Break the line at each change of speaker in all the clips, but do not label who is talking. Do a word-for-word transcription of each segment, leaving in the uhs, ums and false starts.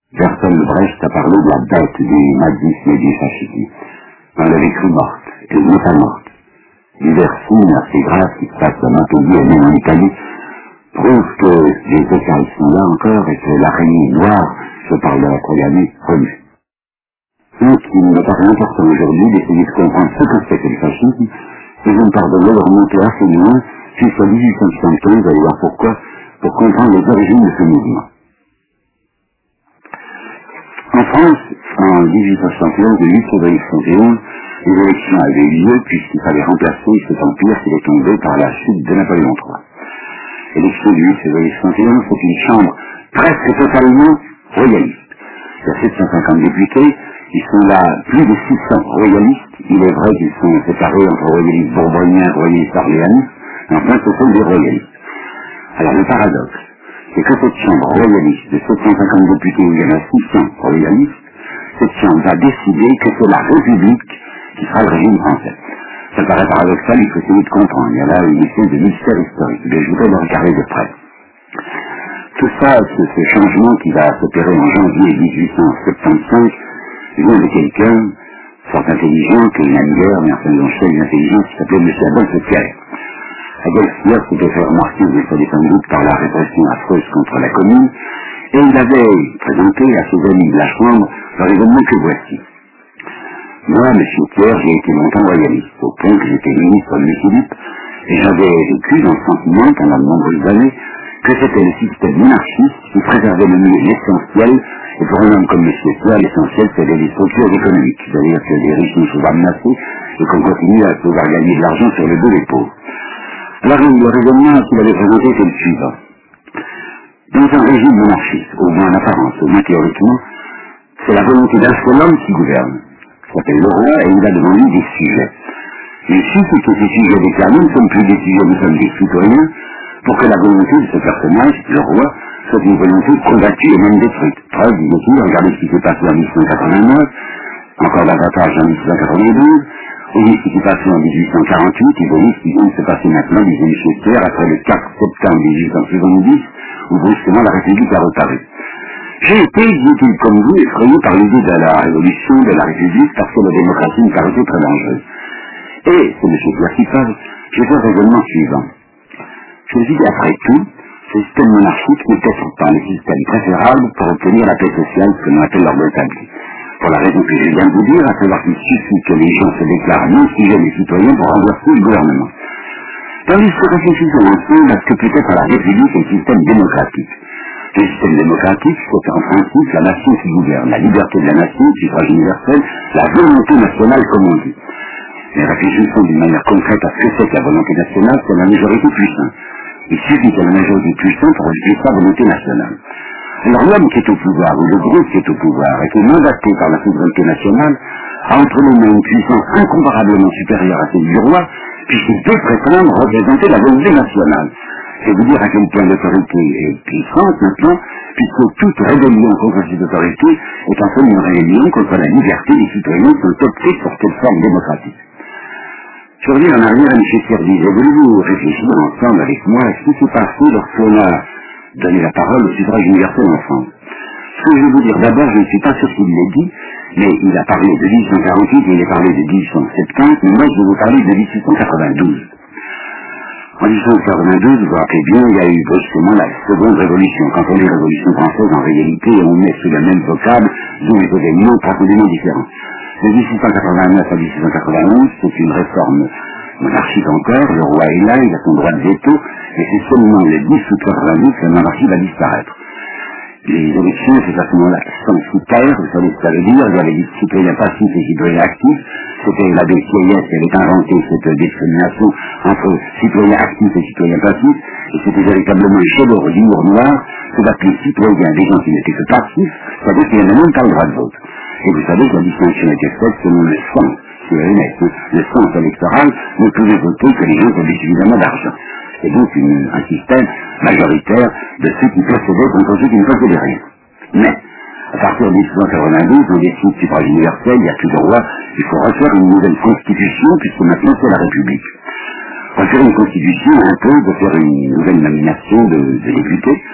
Bertolt Brecht a parlé de la bête du nazisme et du fascisme. On l'avait cru morte, elle n'est pas morte. Divers signes assez graves qui se passent à Montpellier et même en Italie prouvent que les écailles sont là encore et que l'araignée noire, je parle de la Troyanie, remue. Donc il me paraît important aujourd'hui d'essayer de comprendre ce que c'est que le fascisme, et vous me pardonnez de remonter assez loin jusqu'à dix-huit cent soixante-quinze, vous allez voir pourquoi, pour comprendre les origines de ce mouvement. En France, en dix-huit cent soixante et onze, le huit février soixante et onze, les élections avaient eu lieu puisqu'il fallait remplacer cet empire qui est tombé par la chute de Napoléon trois. L'élection du huit février soixante et onze, c'est une chambre presque totalement royaliste. Il y a sept cent cinquante députés, ils sont là plus de six cents royalistes. Il est vrai qu'ils sont séparés entre royalistes bourboniens et royalistes orléanistes, mais enfin ce sont des royalistes. Alors le paradoxe, c'est que cette chambre royaliste de sept cent cinquante députés où il y en a six cents royalistes, cette chambre va décider que c'est la République qui sera le régime français. Ça paraît paradoxal, il faut essayer de comprendre. Il y a là une espèce de mystère historique, mais je voudrais le regarder de près. Tout ça, ce, ce changement qui va s'opérer en janvier dix-huit cent soixante-quinze, vient de quelqu'un fort intelligent, qui est une guerre, mais enfin un chef d'intelligence qui s'appelait M. Adolphe Thiers. Adolphe Thiers s'était fait remarquer, vous le savez sans doute, par la répression affreuse contre la commune, et il avait présenté à ses amis de la Chambre le raisonnement que voici. Moi, M. Thiers, j'ai été longtemps royaliste, au point que j'étais ministre de M. Philippe, et j'avais vécu dans le sentiment, pendant de nombreuses années, que c'était le système monarchiste qui préservait le mieux l'essentiel, et pour un homme comme M. Thiers, l'essentiel c'était les structures économiques, c'est-à-dire que les riches ne soient pas menacés, et qu'on continue à pouvoir gagner de l'argent sur le dos des pauvres. Alors le raisonnement qu'il avait présenté était le suivant. Dans un régime monarchiste, au moins en apparence, au moins théoriquement, c'est la volonté d'un seul homme qui gouverne. Il s'appelle le roi et il a devant lui des sujets. Il suffit que ces sujets déclarés ne sont plus des sujets, nous sommes des citoyens, pour que la volonté de ce personnage, le roi, soit une volonté combattue et même détruite. Preuve, disait-il, regardez ce qui s'est passé en dix-huit cent quatre-vingt-neuf, encore davantage en dix-huit cent quatre-vingt-douze, et ce qui s'est passé en dix-huit cent quarante-huit, et voyez ce qui vient de se passer maintenant, disait M. Thiers, après le quatre septembre dix-huit cent soixante-dix, où brusquement la République a reparu. J'ai été, dit-il comme vous, effrayé par l'idée de la révolution de la République parce que la démocratie me paraissait très dangereuse. Et, c'est M. Thiers qui parle, j'ai fait le raisonnement suivant. Je me dis qu'après tout, ce système monarchique n'est peut-être pas le système préférable pour obtenir la paix sociale, ce que l'on appelle l'ordre établi. Pour la raison que je viens de vous dire, à savoir qu'il suffit que les gens se déclarent non sujets des citoyens pour renverser le gouvernement. Tandis que réfléchissons ensemble à ce que peut être la République et le système démocratique. Le système démocratique, c'est en principe la nation qui gouverne, la liberté de la nation, le suffrage universel, la volonté nationale comme on dit. Mais réfléchissons d'une manière concrète à ce que c'est que la volonté nationale, c'est la majorité puissante. Il suffit qu'il y ait la majorité puissante pour réaliser sa volonté nationale. Alors l'homme qui est au pouvoir, ou le groupe qui est au pouvoir, et qui est mandaté par la souveraineté nationale, a entre les mains une puissance incomparablement supérieure à celle du roi, puisqu'il peut prétendre représenter la volonté nationale. C'est vous dire à quel point l'autorité est puissante maintenant, puisque toute rébellion contre cette autorité est en fait une rébellion contre la liberté des citoyens qui ont opté pour cette forme démocratique. Je reviens en arrière à M. Thiers disait, voulez-vous réfléchir ensemble avec moi à ce qui s'est passé lorsqu'on a donné la parole au suffrage universel en France. Ce que je vais vous dire d'abord, je ne suis pas sûr qu'il l'ait dit, mais il a parlé de dix-huit cent quarante-huit et il a parlé de dix-huit cent soixante-quinze, mais moi je vais vous parler de dix-huit cent quatre-vingt-douze. En dix-huit cent quatre-vingt-douze, vous vous rappelez bien, il y a eu brusquement la seconde révolution. Quand on dit révolution française, en réalité, on met sous le même vocable, dont les événements profondément différents. De dix-huit cent quatre-vingt-neuf à dix-huit cent quatre-vingt-onze, c'est une réforme monarchique encore, le roi est là, il a son droit de veto, et c'est seulement le dix août quatre-vingt-douze que la monarchie va disparaître. Les élections, c'est à ce moment-là sans critères, vous savez ce que ça veut dire, il y avait des citoyens passifs et citoyens actifs, c'était la B C I S qui avait inventé cette discrimination entre citoyens actifs et citoyens passifs, et c'était véritablement le chef-d'œuvre du mur noir, que d'appeler citoyens des gens qui n'étaient que passifs, c'est-à-dire qu'il n'y en a même pas le droit de vote. Et vous savez que la distinction était faite selon le sens, si vous voulez, le sens électoral ne pouvait voter que les gens qui avaient suffisamment d'argent. C'est donc une, un système majoritaire de ceux qui possédaient contre ceux qui ne possédaient rien. Mais, à partir de dix-huit cent quatre-vingt-douze, on décide du suffrage universel, il n'y a plus de roi, il faut refaire une nouvelle constitution, puisque maintenant c'est la République. Refaire une constitution impose de faire une nouvelle nomination de, de députés.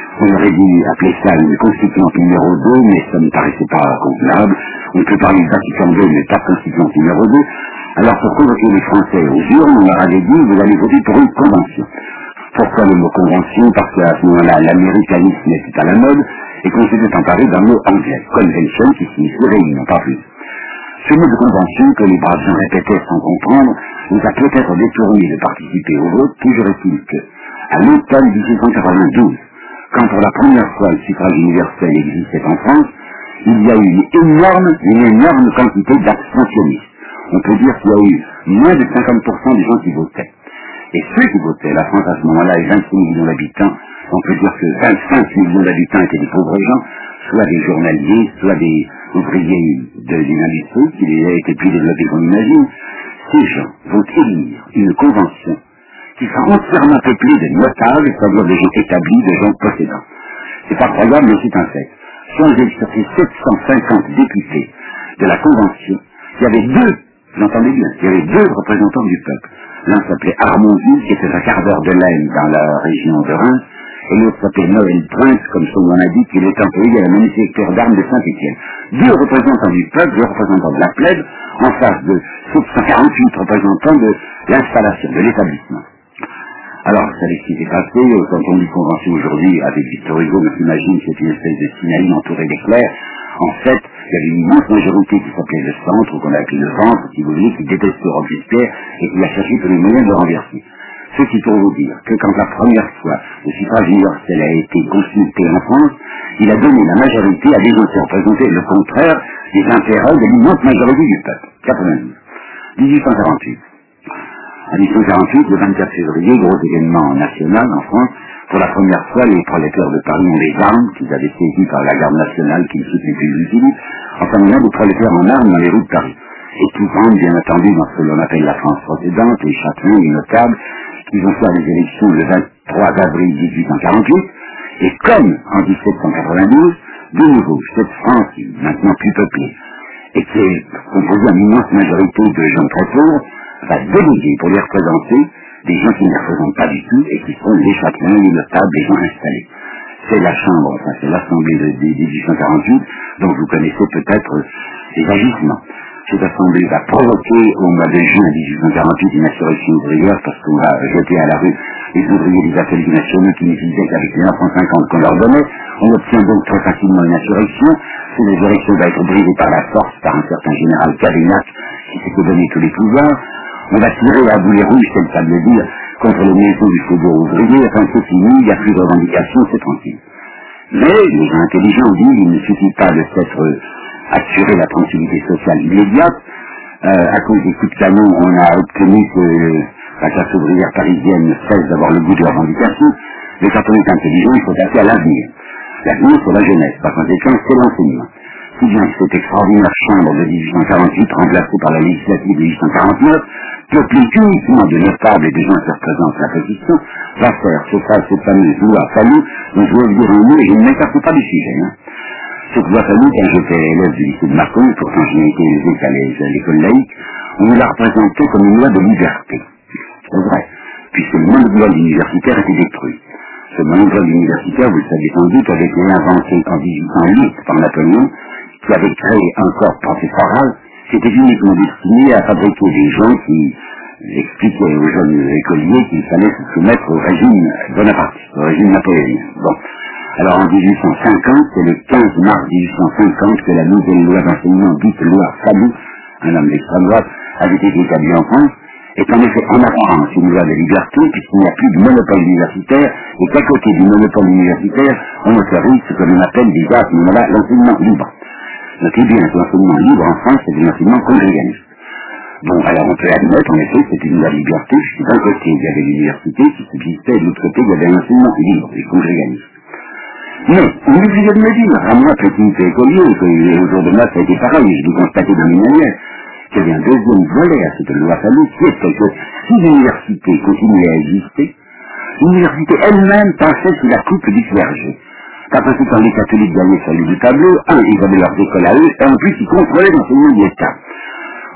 On aurait dû appeler ça une constituante numéro deux, mais ça ne paraissait pas convenable. On peut parler de Vatican deux, mais pas de constituante numéro deux. Alors pour convoquer les Français aux urnes, on leur avait dit, vous allez voter pour une convention. Pourquoi le mot convention? Parce qu'à ce moment-là, l'américanisme était à la mode, et qu'on s'était emparé d'un mot anglais, convention, qui signifie réunion, pas plus. Ce mot de convention que les braves gens répétaient sans comprendre, nous a peut-être détourné de participer au vote, toujours est-il que, à l'automne dix-huit cent quatre-vingt-douze, quand pour la première fois le suffrage universel existait en France, il y a eu une énorme, une énorme quantité d'abstentionnistes. On peut dire qu'il y a eu moins de cinquante pour cent des gens qui votaient. Et ceux qui votaient, la France à ce moment-là est vingt-six millions d'habitants, on peut dire que vingt-cinq millions d'habitants étaient des pauvres gens, soit des journaliers, soit des ouvriers de l'industrie, qui étaient plus développés qu'on imagine. Ces gens vont élire une convention qui sera entièrement peuplée de notables, c'est-à-dire de gens établis, de gens possédants. C'est pas croyable, mais c'est un fait. Si on avait sorti sept cent cinquante députés de la convention, il y avait deux, vous entendez bien, il y avait deux représentants du peuple. L'un s'appelait Armonville, qui était un quart d'heure de Laine dans la région de Reims, et l'autre s'appelait Noël Prince, comme son nom l'indique, il est employé à la manufacture d'armes de Saint-Étienne. Deux représentants du peuple, deux représentants de la plèbe, en face de sept cent quarante-huit représentants de l'installation, de l'établissement. Alors, vous savez ce qui s'est passé, quand on dit convention aujourd'hui avec Victor Hugo, on s'imagine que c'est une espèce de Sinaï entourée d'éclairs. En fait, il y avait une immense majorité qui s'appelait le centre, ou qu'on a appelé le ventre, si vous voulez, qui déteste Robespierre et qui a cherché tous les moyens de le renverser. Ceci pour vous dire que quand la première fois le suffrage universel a été consulté en France, il a donné la majorité à des gens qui représentaient le contraire des intérêts de l'immense majorité du peuple. quatre-vingt-douze. dix-huit cent quarante-huit. En dix-huit cent quarante-huit, le vingt-quatre février, gros événement national en France, pour la première fois, les prolétaires de Paris ont des armes qu'ils avaient saisies par la garde nationale qui ne soutenait plus Louis Philippe. Enfin, on a des prolétaires en armes dans les rues de Paris. Et tout rentre, bien entendu, dans ce que l'on appelle la France précédente, les châtelains, les notables, qui vont faire les élections le vingt-trois avril dix-huit cent quarante-huit. Et comme en dix-sept cent quatre-vingt-douze, de nouveau, cette France, maintenant plus peuplée, et qui est composée d'une immense majorité de gens très pauvres, va déléguer pour les représenter des gens qui ne les représentent pas du tout et qui sont les châtelains, les notables, les gens installés. C'est la Chambre, enfin c'est l'Assemblée de, de dix-huit cent quarante-huit, dont vous connaissez peut-être les agissements. Cette Assemblée va provoquer au mois de juin dix-huit cent quarante-huit une insurrection ouvrière parce qu'on va jeter à la rue les ouvriers des ateliers nationaux qui n'utilisaient qu'avec les neuf cent cinquante qu'on leur donnait. On obtient donc très facilement une insurrection. Cette insurrection va être brisée par la force par un certain général Cavaignac qui s'était donné tous les pouvoirs. On va tirer à boulet rouge, c'est le cas de le dire, contre les maisons du faubourg ouvrier. Enfin, c'est fini, il n'y a plus de revendications, c'est tranquille. Mais les gens intelligents disent qu'il ne suffit pas de s'être assuré la tranquillité sociale immédiate. Euh, à cause des coups de canon, on a obtenu que la classe ouvrière parisienne cesse d'avoir le goût de la revendication. Mais quand on est intelligent, il faut passer à l'avenir. L'avenir, c'est la jeunesse. Par conséquent, c'est l'enseignement. Si bien que cette extraordinaire chambre de dix-huit cent quarante-huit, remplacée par la législative de dix-huit cent quarante-neuf, peuplée uniquement de notables et de gens qui représentent la position, va faire ce, cette fameuse loi Fallou, dont je vais vous dire un mot et je ne m'écarte pas du sujet. Hein. Cette loi Fallou, quand j'étais élève du lycée de Mâcon, pourtant je n'ai été élevé qu'à l'école laïque, on nous l'a représentée comme une loi de liberté. C'est vrai, puisque le monopole universitaire était détruit. Ce monopole universitaire, vous le savez sans doute, avait été inventé en dix-huit cent huit par Napoléon, qui avait créé un corps professoral qui était uniquement destiné à fabriquer des gens qui expliquaient aux jeunes écoliers qu'il fallait se soumettre au régime bonapartiste, au régime napoléonien. Bon. Alors en dix-huit cent cinquante, c'est le quinze mars dix-huit cent cinquante que la nouvelle loi d'enseignement, dite loi Fallou, un homme d'extrême droite, avait été établie en France, est en effet en apparence une loi de liberté, puisqu'il n'y a plus de monopole universitaire, et qu'à côté du monopole universitaire, on autorise ce que l'on appelle déjà à ce moment-là l'enseignement libre. Notez bien que l'enseignement libre en France, c'est un enseignement congréganiste. Bon, alors on peut admettre, en effet, que c'est une loi de liberté, puisque d'un côté, il y avait l'université qui subsistait, et de l'autre côté, il y avait un enseignement libre, et congréganiste. Mais, on est obligé de me dire, à moi, petit écolier, et autour de moi, ça a été pareil, je l'ai constaté dans mes manières, qu'il y avait un deuxième volet à cette loi Fallou, qui était que si l'université continuait à exister, l'université elle-même passait sous la coupe du clergé. Parce que quand les catholiques gagnaient sur le du tableau, un, ils avaient leurs écoles à eux, et en plus, ils contrôlaient l'enseignement de l'État.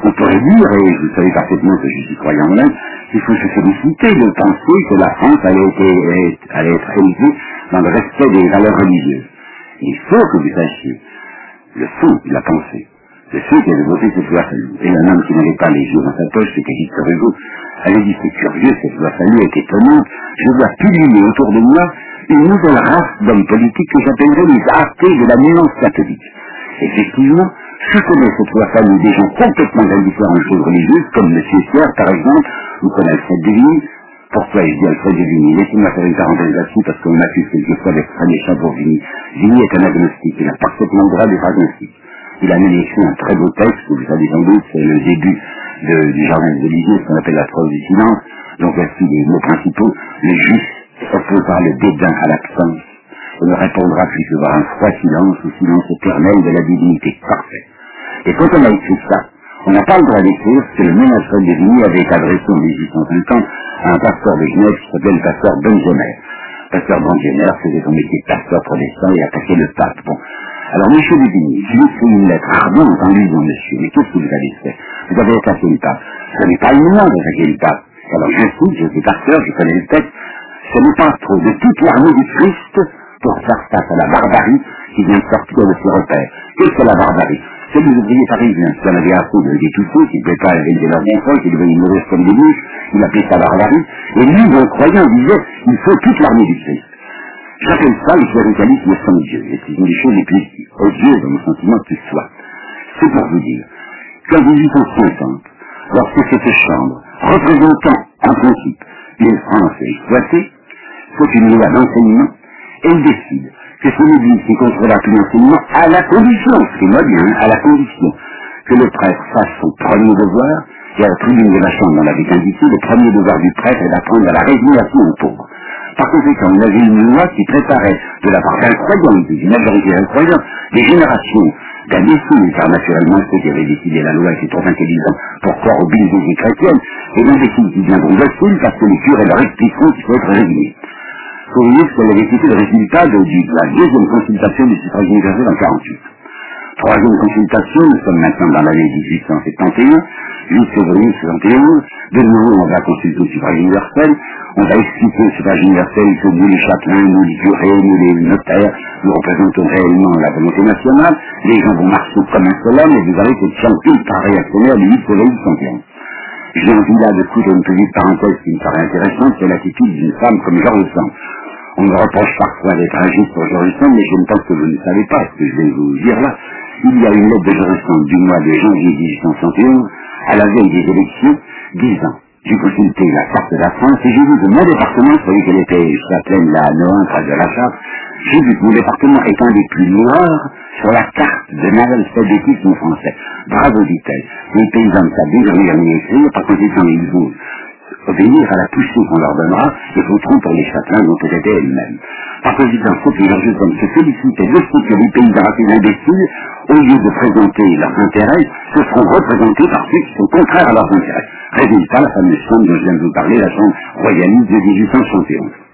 On pourrait dire, et vous savez parfaitement que je suis croyant même, qu'il faut se féliciter de penser que la France allait être, allait être élevée dans le respect des valeurs religieuses. Il faut que vous sachiez le fond de la pensée de ceux qui avaient voté cette loi Falloux. Et un homme qui n'avait pas les yeux dans sa poche, c'était Victor Hugo, avait dit, c'est curieux, cette loi Falloux est étonnante, je vois pulliner autour de moi une nouvelle race d'hommes politiques que j'appellerais les athées de la nuance catholique. Effectivement, je connais cette loi Falloux des gens complètement indifférents aux choses religieuses, comme M. Thiers, par exemple, ou comme Alfred de Vigny. Pourquoi je dis Alfred de Vigny? Laissez-moi faire une parenthèse là-dessus, parce qu'on m'accuse quelquefois d'être très méchant pour Vigny. Vigny est un agnostique, il a parfaitement le droit d'être agnostique. Il a même écrit un très beau texte, vous savez sans doute, c'est le début de, du jardin des Oliviers, ce qu'on appelle la preuve du silence. Donc voici les mots principaux. Le juste s'opposera le dédain à l'absence. On ne répondra plus que par un froid silence, ou silence éternel de la divinité. Parfait. Et quand on a écrit ça, on n'a pas le droit d'écrire ce que le même Alfred de Vigny avait adressé en mille huit cent cinquante à un pasteur de Genève qui s'appelait le pasteur Benjemer. Pasteur Benjemer faisait son métier de pasteur protestant et attaquait le pape. Bon. Alors, M. de Vigny, je lui ai écrit une lettre ardente en lui disant, monsieur, mais qu'est-ce que vous avez fait? Vous avez attaqué le pape. Ce n'est pas une loi d'attaquer le pape. Alors, je cite, je suis pasteur, je connais le texte, ce n'est pas trop de toute l'armée du Christ pour faire face à la barbarie qui vient de sortir de ses repères. Qu'est-ce que la barbarie? C'est les ouvriers parisiens, qui en avaient assez de d'étouffer, qui ne pouvaient pas élever leurs enfants, qui devaient mourir comme des mouches, il appelait ça barbarie, et lui, bon croyant, disait, il faut toute l'armée du Christ. J'appelle ça le cléricalisme sans Dieu, et c'est une des choses les plus odieuses dans mon sentiment que ce soit. C'est pour vous dire qu'en mille huit cent cinquante, lorsque cette chambre, représentant en principe une France exploitée, c'est une loi d'enseignement, elle décide que c'est l'Église qui contrôlera tout l'enseignement à la condition, ce qui est moi bien, à la condition que le prêtre fasse son premier devoir, et à la tribune de la chambre dans la vie indiquée, le premier devoir du prêtre est d'apprendre à la résignation aux pauvres. Par conséquent, on avait une loi qui préparait de la part d'incroyants, d'une majorité d'incroyants, des générations d'imbéciles, car naturellement ceux qui avaient décidé la loi étaient trop intelligents pour croire aux bibliothéques chrétiennes, et d'imbéciles qui viendront dociles parce que les curés leur expliqueront qu'il faut être résigné. Vous voyez ce qu'elle avait été le résultat de, de la deuxième consultation du suffrage universel en quarante-huit. Troisième consultation, nous sommes maintenant dans l'année dix-huit cent soixante et un, huit février soixante et onze, de nouveau on va consulter le suffrage universel, on va expliquer au suffrage universel que nous les châtelains, nous les curés, nous les notaires, nous représentons réellement la volonté nationale, les gens vont marcher comme un seul homme, et vous avez cette chambre ultra réactionnaire du huit février soixante et onze. J'ai envie là de coudre une petite parenthèse qui me paraît intéressante, c'est l'attitude d'une femme comme George Sand. On me reproche parfois d'être injuste pour George Sand, mais je ne pense que vous ne savez pas ce que je vais vous dire là. Il y a une lettre de George Sand du mois de janvier mille huit cent soixante et onze, à la veille des élections, disant, j'ai consulté la carte de la France et j'ai vu que mon département, vous savez qu'elle était châtelaine la Nohain, près de la Charte, j'ai vu que mon département est un des plus noirs sur la carte de l'alphabétisme français. Bravo, dit-elle. Les paysans savent déjà lire ni écrire, par conséquent, ils vont obéir à la poussée qu'on leur donnera et voteront pour les châtelains dont elle était elle-même. Par conséquent, faut que Georges Sand se félicite de ce que les paysans assez imbéciles, au lieu de présenter leurs intérêts, se feront représenter par ceux qui sont contraires à leurs intérêts. Résultat, la fameuse chambre dont je viens de vous parler, la chambre royaliste de mille huit cent soixante et onze.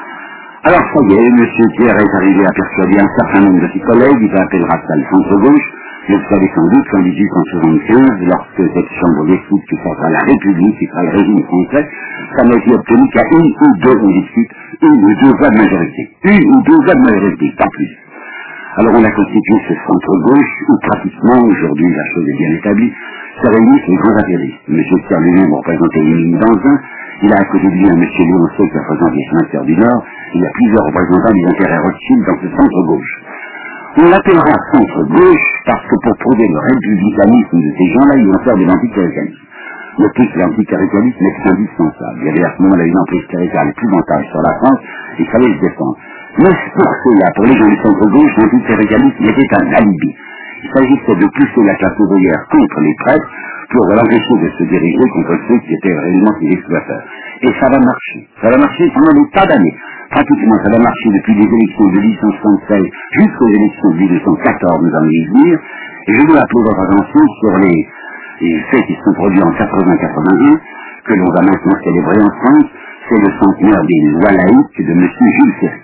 Alors, ça y est, M. Thiers est arrivé à persuader un certain nombre de ses collègues, il appellera ça le centre-gauche. Vous savez sans doute qu'en mille huit cent soixante-quinze, lorsque cette chambre décide qui sera la République, qui sera le régime français, ça n'a été obtenu qu'à une ou deux, on discute, une ou deux voix de majorité. Une ou deux voix de majorité, pas plus. Alors on a constitué ce centre-gauche, où pratiquement, aujourd'hui la chose est bien établie, se réunissent les grands affairistes. M. Thiers lui-même représentait Émile Danzin, il a à côté de lui un M. Léoncé qui représente les sénateurs du Nord, il y a plusieurs représentants des intérêts Rothschild dans ce centre-gauche. On l'appellera centre-gauche parce que pour prouver le républicanisme de ces gens-là, ils vont faire de l'anticléricalisme. Notez que l'anticléricalisme est indispensable. Il y avait à ce moment-là une emprise cléricale épouvantable sur la France, il fallait se défendre. Mais pour ceux-là, pour les gens du centre-gauche, l'anticléricalisme était un alibi. Il s'agissait de pousser la classe ouvrière contre les prêtres pour l'empêcher de se diriger contre ceux qui étaient réellement des exploiteurs. Et ça va marcher. Ça va marcher pendant des tas d'années. Pratiquement, ça va marcher depuis les élections de mille huit cent soixante-seize jusqu'aux élections de mille huit cent quatorze, nous allons y venir. Et je veux appeler votre attention sur les, les faits qui se sont produits en quatre-vingts quatre-vingt-un, que l'on va maintenant célébrer en France. C'est le centenaire des lois laïques de M. Jules Ferry.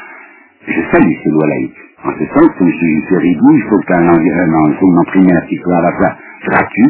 Je salue ces lois laïques. En ce sens que M. Jules Ferry dit, il faut qu'un enseignement primaire qui soit à la fois gratuit,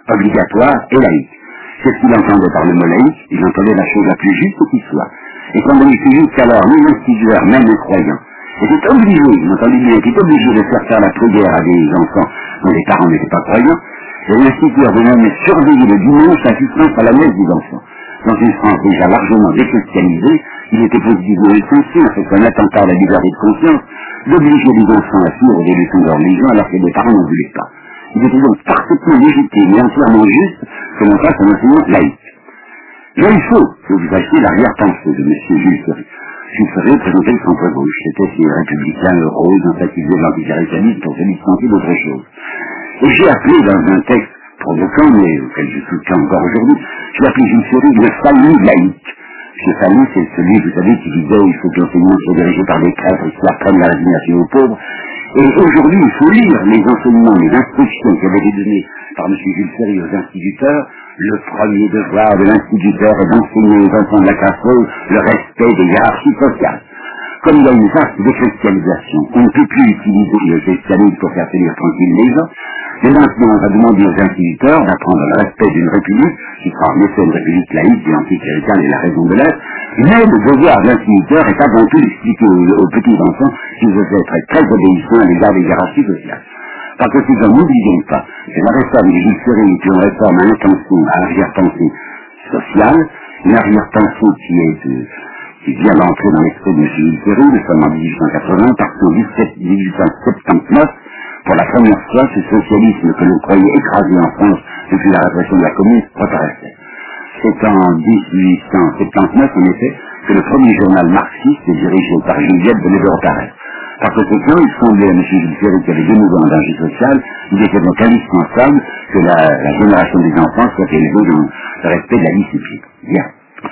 obligatoire et laïque. C'est ce qu'il entendait par le mot laïque, il entendait la chose la plus juste qui soit. Et comme il était jusqu'alors, les instituteurs, même les croyants, étaient obligés, vous entendez bien, étaient obligés de faire faire la prière à des enfants dont les parents n'étaient pas croyants, et l'instituteur de même surveiller le dimanche l'assistance à la messe des enfants. Dans une France déjà largement déchristianisée, il était positivement essentiel, c'est un attentat à la liberté de conscience, d'obliger les enfants à suivre des leçons de religion alors que les parents n'en voulaient pas. Il était donc parfaitement légitime et entièrement juste que l'on fasse un enseignement laïque. Là, il faut que vous sachiez l'arrière-pensée de M. Jules Ferry. Jules Ferry présentait le centre-gauche. C'était ces républicains heureux, infatilisés de l'anticléricalisme pour se dispenser d'autre chose. Et j'ai appelé dans un texte provoquant, mais auquel je soutiens encore aujourd'hui, j'ai appelé Jules Ferry le salut laïque. Ce salut, c'est celui, vous savez, qui disait il faut que l'enseignement soit dirigé par des prêtres qui apprennent la résignation aux pauvres. Et aujourd'hui, il faut lire les enseignements, les instructions qui avaient été données par M. Jules Ferry aux instituteurs. Le premier devoir de l'instituteur est d'enseigner aux enfants de la classe le respect des hiérarchies sociales. Comme il y a une vaste déchristianisation, on ne peut plus utiliser le christianisme pour faire tenir tranquille les gens. Et maintenant, on va demander aux instituteurs d'apprendre le respect d'une république, qui sera en effet une république laïque et anticléricale et la raison de l'être, mais le devoir de l'instituteur est avant tout d'expliquer aux, aux petits enfants qu'ils doivent être très obéissants à l'égard des hiérarchies sociales. Parce que si nous n'oublions pas, c'est la réforme de Jules Ferry est une réforme à intention, à arrière-pensée sociale, une arrière-pensée qui est de, qui vient d'entrer dans l'esprit de M. Jules Ferry, nous sommes en dix-huit cent quatre-vingts, parce qu'en dix-huit cent soixante-dix-neuf, pour la première fois, ce socialisme que l'on croyait écrasé en France depuis la répression de la Commune reparaissait. C'est en dix-huit cent soixante-dix-neuf, en effet, que le premier journal marxiste est dirigé par Juliette venait de reparaître. Par conséquent, il semblait à M. Jules Ferry qu'il y avait de nouveau un danger social, il était donc indispensable que la, la génération des enfants soit élevée dans le respect de la discipline. Bien.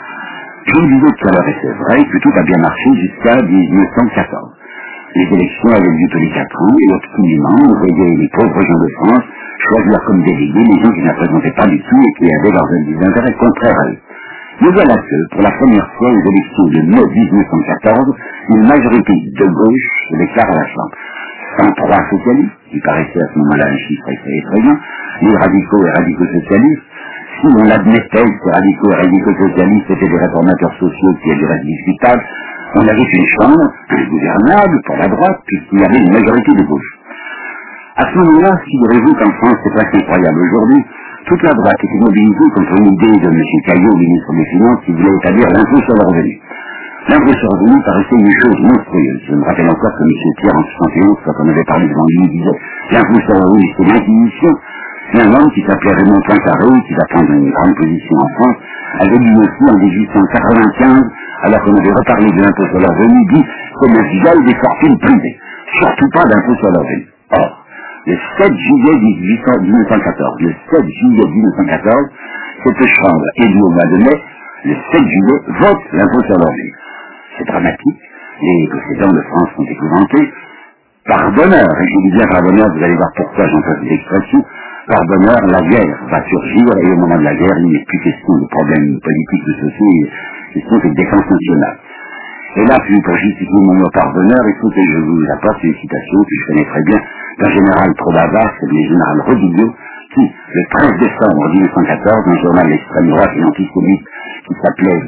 Je vous disais tout à l'heure, et c'est vrai, que tout a bien marché jusqu'à dix-neuf cent quatorze. Les élections avaient lieu tous les quatre ans, et obstinément, on voyait les pauvres gens de France choisir comme délégués les gens qui ne représentaient pas du tout et qui avaient leurs intérêts contraires à eux. Mais voilà que, pour la première fois aux élections de mai dix-neuf cent quatorze, une majorité de gauche se déclare à la Chambre. cent trois socialistes, qui paraissait à ce moment-là un chiffre assez effrayant, les radicaux et radicaux-socialistes. Si on admettait que ces radicaux et radicaux-socialistes étaient des réformateurs sociaux qui étaient restés discutables, on avait une chambre ingouvernable pour la droite, puisqu'il y avait une majorité de gauche. À ce moment-là, figurez-vous qu'en France, c'est presque incroyable aujourd'hui, toute la droite était mobilisée contre une idée de M. Caillot, ministre des Finances, qui voulait établir l'impôt sur le revenu. L'impôt sur le revenu paraissait une chose monstrueuse. Je me rappelle encore que M. Pierre, en soixante et onze, quand on avait parlé devant lui, il disait « l'impôt sur le revenu, c'est l'inquisition ». C'est un homme qui s'appelait Raymond Poincaré, qui va prendre une grande position en France, avait dit aussi en dix-huit cent quatre-vingt-quinze, alors qu'on avait reparlé de l'impôt sur le revenu, dit « c'est le viol des fortunes privées, surtout pas d'impôt sur le revenu ». Or, le sept juillet mille neuf cent quatorze, le sept juillet mille neuf cent quatorze, cette chambre élue au mois de mai, le sept juillet, vote l'impôt sur le revenu. C'est dramatique, les possédants de France sont épouvantés. Par bonheur, et je dis bien par bonheur, vous allez voir pourquoi j'emploie cette expression, par bonheur, la guerre va surgir, et au moment de la guerre, il n'est plus question de problèmes politiques ou sociaux, question de défense nationale. Et là, puis pour justifier mon mot par bonheur, il faut que je vous apporte une citation que je connais très bien d'un général trop bavard, c'est le général Rodillo, qui, le treize décembre mille neuf cent quatorze, dans un journal d'extrême droite et antisémite qui s'appelait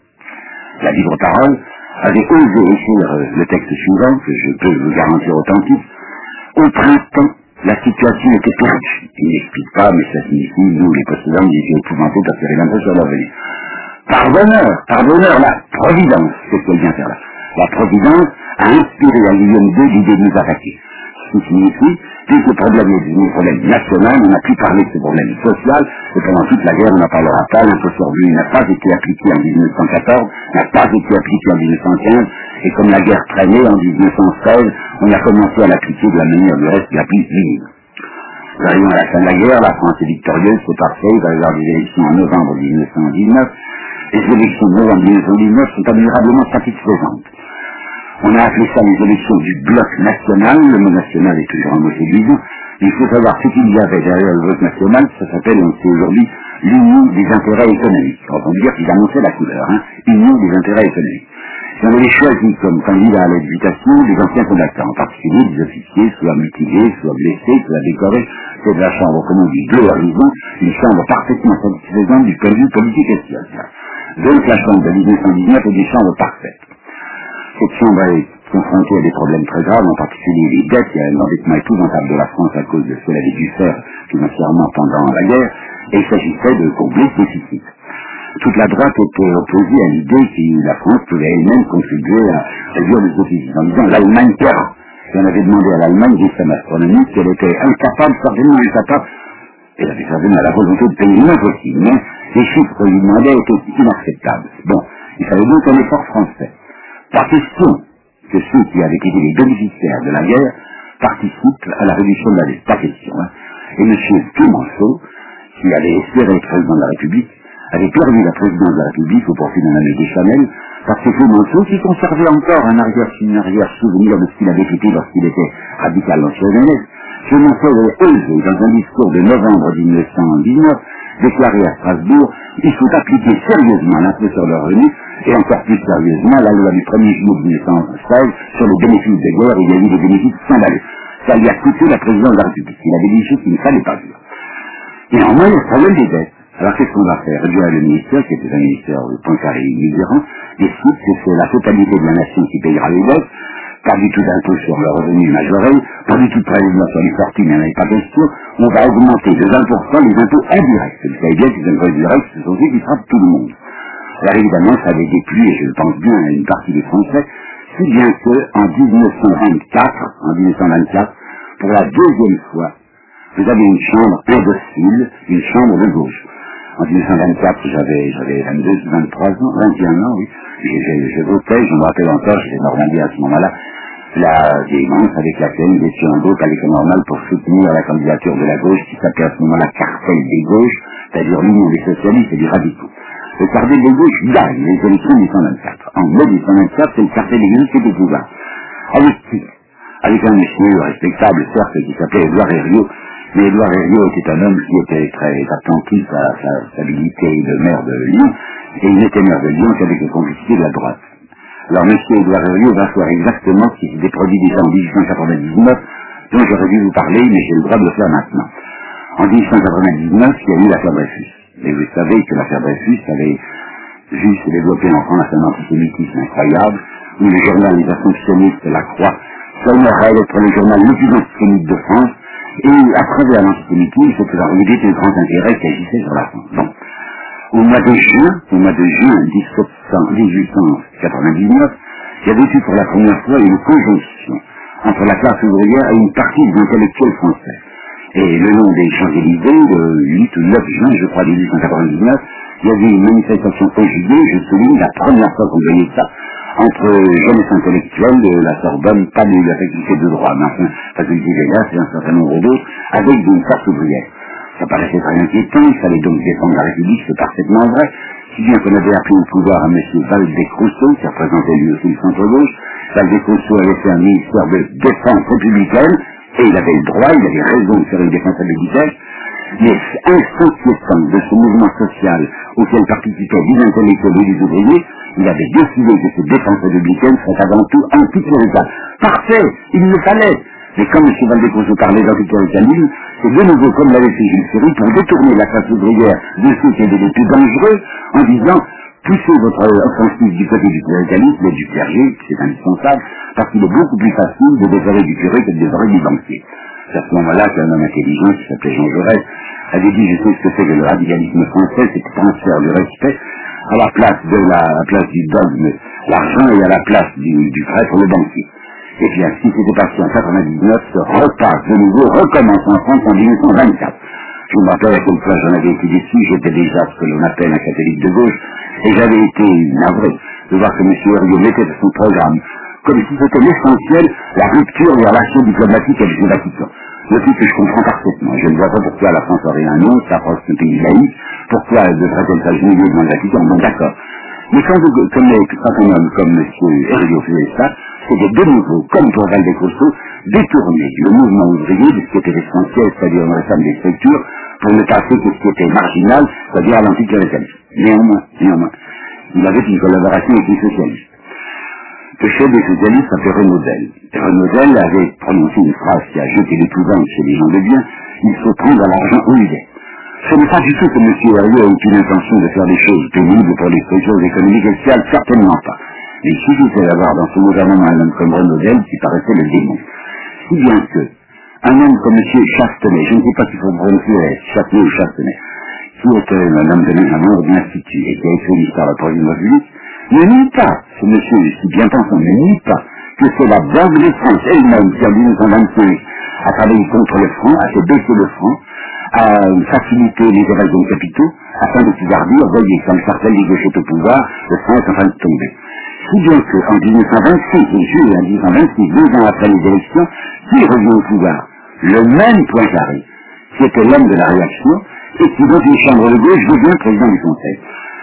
La Libre Parole, avait osé écrire le texte suivant, que je peux vous garantir authentique. Au printemps, la situation était perdue. Il n'explique pas, mais ça signifie, nous, les possédants, ils étaient épouvantés parce qu'il y avait l'impôt sur le revenu. Par bonheur, par bonheur, la Providence, qu'est-ce qu'elle vient faire là? La Providence a inspiré à Guillaume deux l'idée de nous attaquer. Ce qui signifie, puisque le problème est devenu un problème national, on n'a plus parlé de ce problème social, et pendant toute la guerre, on n'en parlera pas, l'impôt sur le revenu n'a pas été appliqué en mille neuf cent quatorze, n'a pas été appliqué en mille neuf cent quinze, et comme la guerre traînait en mille neuf cent seize, on a commencé à l'appliquer de la manière du reste la plus minime. Nous arrivons à la fin de la guerre, la France est victorieuse, c'est parfait, il va y avoir des élections en novembre mille neuf cent dix-neuf, les élections de novembre mille neuf cent dix-neuf sont admirablement satisfaisantes. On a appelé ça les élections du bloc national, le mot national est toujours un mot séduisant, il faut savoir ce qu'il y avait derrière le bloc national, ça s'appelle, on sait aujourd'hui, l'union des intérêts économiques. On va dire qu'ils annonçaient la couleur, hein, union des intérêts économiques. On avait choisi comme candidat à l'éducation des anciens combattants, en particulier des officiers, soit mutilés, soit blessés, soit décorés, fait de la chambre, comme on dit, deux horizons, une chambre parfaitement satisfaisante du point de vue politique et social. Donc la chambre de mille neuf cent dix-neuf est une chambre parfaite. Cette chambre est confrontée à des problèmes très graves, en particulier les dettes, il y a un endettement épouvantable de la France à cause de ce qu'elle avait dû faire financièrement pendant la guerre, et il s'agissait de combler ce déficit. Toute la droite était opposée à l'idée que la France pouvait elle-même contribuer à réduire le déficit, en disant l'Allemagne paiera. Et on avait demandé à l'Allemagne des sommes astronomiques, qu'elle était incapable, certainement incapable, elle avait certainement la volonté de payer l'impossible, mais les chiffres qu'on lui demandait étaient inacceptables. Bon, il fallait donc un effort français. Pas question que ceux qui avaient été les bénéficiaires de la guerre participent à la réduction de la dette. Pas question. Hein. Et M. Clemenceau, qui avait espéré être président de la République, avait perdu la présidence de la République au profit d'un ami Deschanel, parce que Clemenceau, qui conservait encore un arrière-souvenir de ce qu'il avait été lorsqu'il était radical dans sa jeunesse, Clemenceau avait osé, dans un discours de novembre mille neuf cent dix-neuf, déclarer à Strasbourg qu'il faut appliquer sérieusement l'impôt sur le revenu, et encore plus sérieusement la loi du premier juillet mille neuf cent seize sur les bénéfices de guerre, il y a eu des bénéfices scandaleux. Ça lui a coûté la présidence de la République. Il avait dit des choses qu'il ne fallait pas dire. Et néanmoins, il y a le problème des dettes. Alors qu'est-ce qu'on va faire? Réduire le ministère, qui était un ministère de Poincaré et Mitterrand, décide que c'est la totalité de la nation qui payera les dettes, pas du tout d'impôt sur le revenu majoré, pas du tout de prélèvement sur les fortunes, il n'y en avait pas question, on va augmenter de vingt pour cent les impôts indirects. Vous savez bien que les impôts indirects, ce sont ceux qui frappent tout le monde. Alors évidemment, ça avait déplu, et je le pense bien, à une partie des Français, si bien qu'en dix-neuf cent vingt-quatre, en dix-neuf cent vingt-quatre, pour la deuxième fois, vous avez une chambre indocile, une chambre de gauche. En dix-neuf cent vingt-quatre, j'avais, j'avais vingt-deux, vingt-trois ans, vingt et un ans, oui. Je, je, je votais, je me rappelle encore, j'étais Normandie à ce moment-là, la démence avec laquelle nous étions en groupe à l'école normale pour soutenir la candidature de la gauche, qui s'appelait à ce moment-là Cartel des gauches, c'est-à-dire l'union des socialistes et des radicaux. Le Cartel des gauches gagne les élections de mille neuf cent vingt-quatre. En mai mille neuf cent vingt-quatre, c'est le Cartel des gauches qui est au pouvoir. Avec qui? Avec un monsieur respectable, certes, qui s'appelait Édouard Herriot. Mais Édouard Herriot était un homme qui était très attentif à sa stabilité de maire de Lyon, et il était maire de Lyon qu'avec les complicités de la droite. Alors M. Édouard Herriot va faire exactement ce qui s'était produit déjà en dix-huit cent quatre-vingt-dix-neuf, dont j'aurais dû vous parler, mais j'ai le droit de le faire maintenant. En dix-huit cent quatre-vingt-dix-neuf, il y a eu l'affaire Dreyfus. Et vous savez que l'affaire Dreyfus avait juste développé en France un antisémitisme incroyable, où le journal des assomptionnistes, La Croix, s'honorait d'être le journal le plus antisémite de France, et à travers l'antisémitisme, c'était la réalité des grands intérêts qui agissaient sur la France. Bon. Au mois de juin, au mois de juin dix-huit cent quatre-vingt-dix-neuf, il y avait eu pour la première fois une conjonction entre la classe ouvrière et une partie des intellectuels français. Et le long des Champs-Élysées, le huit ou neuf juin, je crois, dix-huit cent quatre-vingt-dix-neuf, il y avait une manifestation conjuguée, je souligne, la première fois qu'on voyait ça, entre jeunesse intellectuelle de la Sorbonne, pas de la faculté de droit, mais enfin, faculté de là, c'est un certain nombre d'autres, avec une force ouvrière. Ça paraissait très inquiétant, il fallait donc défendre la République, c'est parfaitement vrai, si bien qu'on avait appris au pouvoir à M. Valdez-Crousseau, qui représentait lui aussi le centre-gauche. Valdez-Crousseau avait fait un ministère de défense républicaine, et il avait le droit, il avait raison de faire une défense républicaine, mais inquiétant de ce mouvement social auquel participaient des intellectuels et des ouvriers, il avait décidé que cette défense républicaine serait avant tout anticléricale. Parfait, il le fallait. Mais comme M. Valdez-Crousseau parlait d'anticléricalisme, c'est de nouveau comme l'avait fait Jules Ferry pour détourner la classe ouvrière de ceux qui étaient les plus dangereux en disant poussez votre offensive du côté du cléricalisme et du clergé, c'est indispensable, parce qu'il est beaucoup plus facile de dévorer du curé que de dévorer du banquier. C'est à ce moment-là qu'un homme intelligent qui s'appelait Jean Jaurès avait dit je sais ce que c'est que le radicalisme français, c'est le transfert du respect à la place de la, à la place du dogme, l'argent et à la place du, du prêtre, le banquier. Et bien, ce qui s'était passé en quatre-vingt-dix-neuf se repasse de nouveau, recommence en France en dix-neuf cent vingt-quatre. Je me rappelle à quelle fois j'en avais été déçu, j'étais déjà ce que l'on appelle un catholique de gauche, et j'avais été navré de voir que M. Herriot mettait dans son programme, comme si c'était l'essentiel, la rupture des relations diplomatiques avec le Vatican. Le truc que je comprends parfaitement. Je ne vois pas pourquoi la France aurait un nom, ça France est un pays laïque, pourquoi elle devrait-elle s'agenouiller devant le Vatican, bon d'accord. Mais quand, vous, comme les, quand un homme comme M. Herriot faisait ça, c'était de nouveau, comme pour Valdez-Crousseau, détourner le mouvement ouvrier de ce qui était essentiel, c'est-à-dire une réforme des structures, pour ne passer que ce qui était marginal, c'est-à-dire à l'anticléricalisme. Néanmoins, néanmoins, il avait une collaboration avec les socialistes. Le chef des socialistes s'appelait Renaudel. Renaudel avait prononcé une phrase qui a jeté l'épouvante chez les gens de bien: il faut prendre l'argent où il est. Ce n'est pas du tout que M. Hervieux a aucune intention de faire des choses pénibles pour les structures économiques et sociales, certainement pas. Mais il suffisait d'avoir dans son gouvernement un homme comme Renaudel qui paraissait le démon. Si bien que un homme comme M. Chastenay, je ne sais pas s'il faut prononcer Châtenay ou Chastenay, qui était un homme de un membre de l'Institut et qui a écrit l'histoire de la Première République, ne nie pas, ce monsieur, si bien pensant, ne nie pas que c'est la Banque de France elle-même qui, en mille neuf cent vingt-cinq, a travaillé contre le franc, a fait baisser le franc, a facilité les évasions de capitaux, afin de pouvoir dire, voyez, comme certains les gauches au pouvoir, le franc est en train de tomber. Si bien qu'en mille neuf cent vingt-six, et juillet en mille neuf cent vingt-six, deux ans après les élections, qui revient au pouvoir? Le même Poincaré, qui était l'homme de la réaction, et qui, dans une chambre de gauche, devient président du Conseil.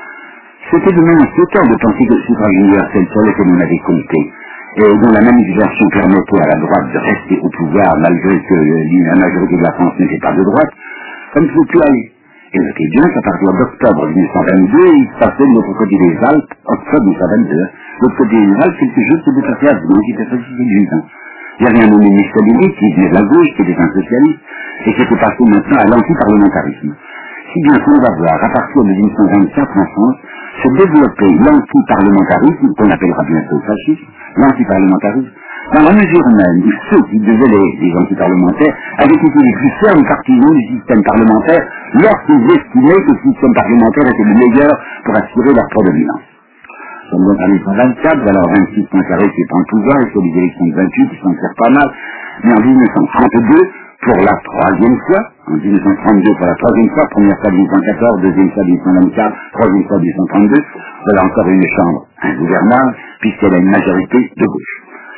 C'était de même insultant de penser que le suffrage universel sur lequel on avait compté, et dont la manipulation permettait à la droite de rester au pouvoir malgré que la majorité de la France n'était pas de droite, comme il ne faut plus aller. Et notez bien qu'à partir d'octobre mille neuf cent vingt-deux, il se passait de l'autre côté des Alpes, octobre mille neuf cent vingt-deux, de l'autre côté des Alpes, quelque chose qui était passé à Dijon, qui était facile séduisant. Il y avait un nommé Mussolini qui venait de la gauche, qui était un socialiste, et qui était passé maintenant à l'antiparlementarisme. Si bien qu'on va voir, à partir de mille neuf cent vingt-quatre en France, se développer l'antiparlementarisme, qu'on appellera bientôt fascisme, l'antiparlementarisme, dans la mesure même où ceux qui devaient les, les antiparlementaires avaient été les plus fermes partisans du système parlementaire lorsqu'ils estimaient que le système parlementaire était le meilleur pour assurer leur prédominance. Nous sommes donc en mille neuf cent vingt-quatre, voilà vingt-six Poincaré qui prend le pouvoir, et sur les élections de vingt-huit, qui s'en sert pas mal, mais en mille neuf cent trente-deux, pour la troisième fois, en mille neuf cent trente-deux pour la troisième fois, première fois mille neuf cent quatorze, deuxième fois mille neuf cent vingt-quatre, troisième fois mille neuf cent trente-deux, voilà encore une chambre ingouvernable, puisqu'elle a une majorité de gauche.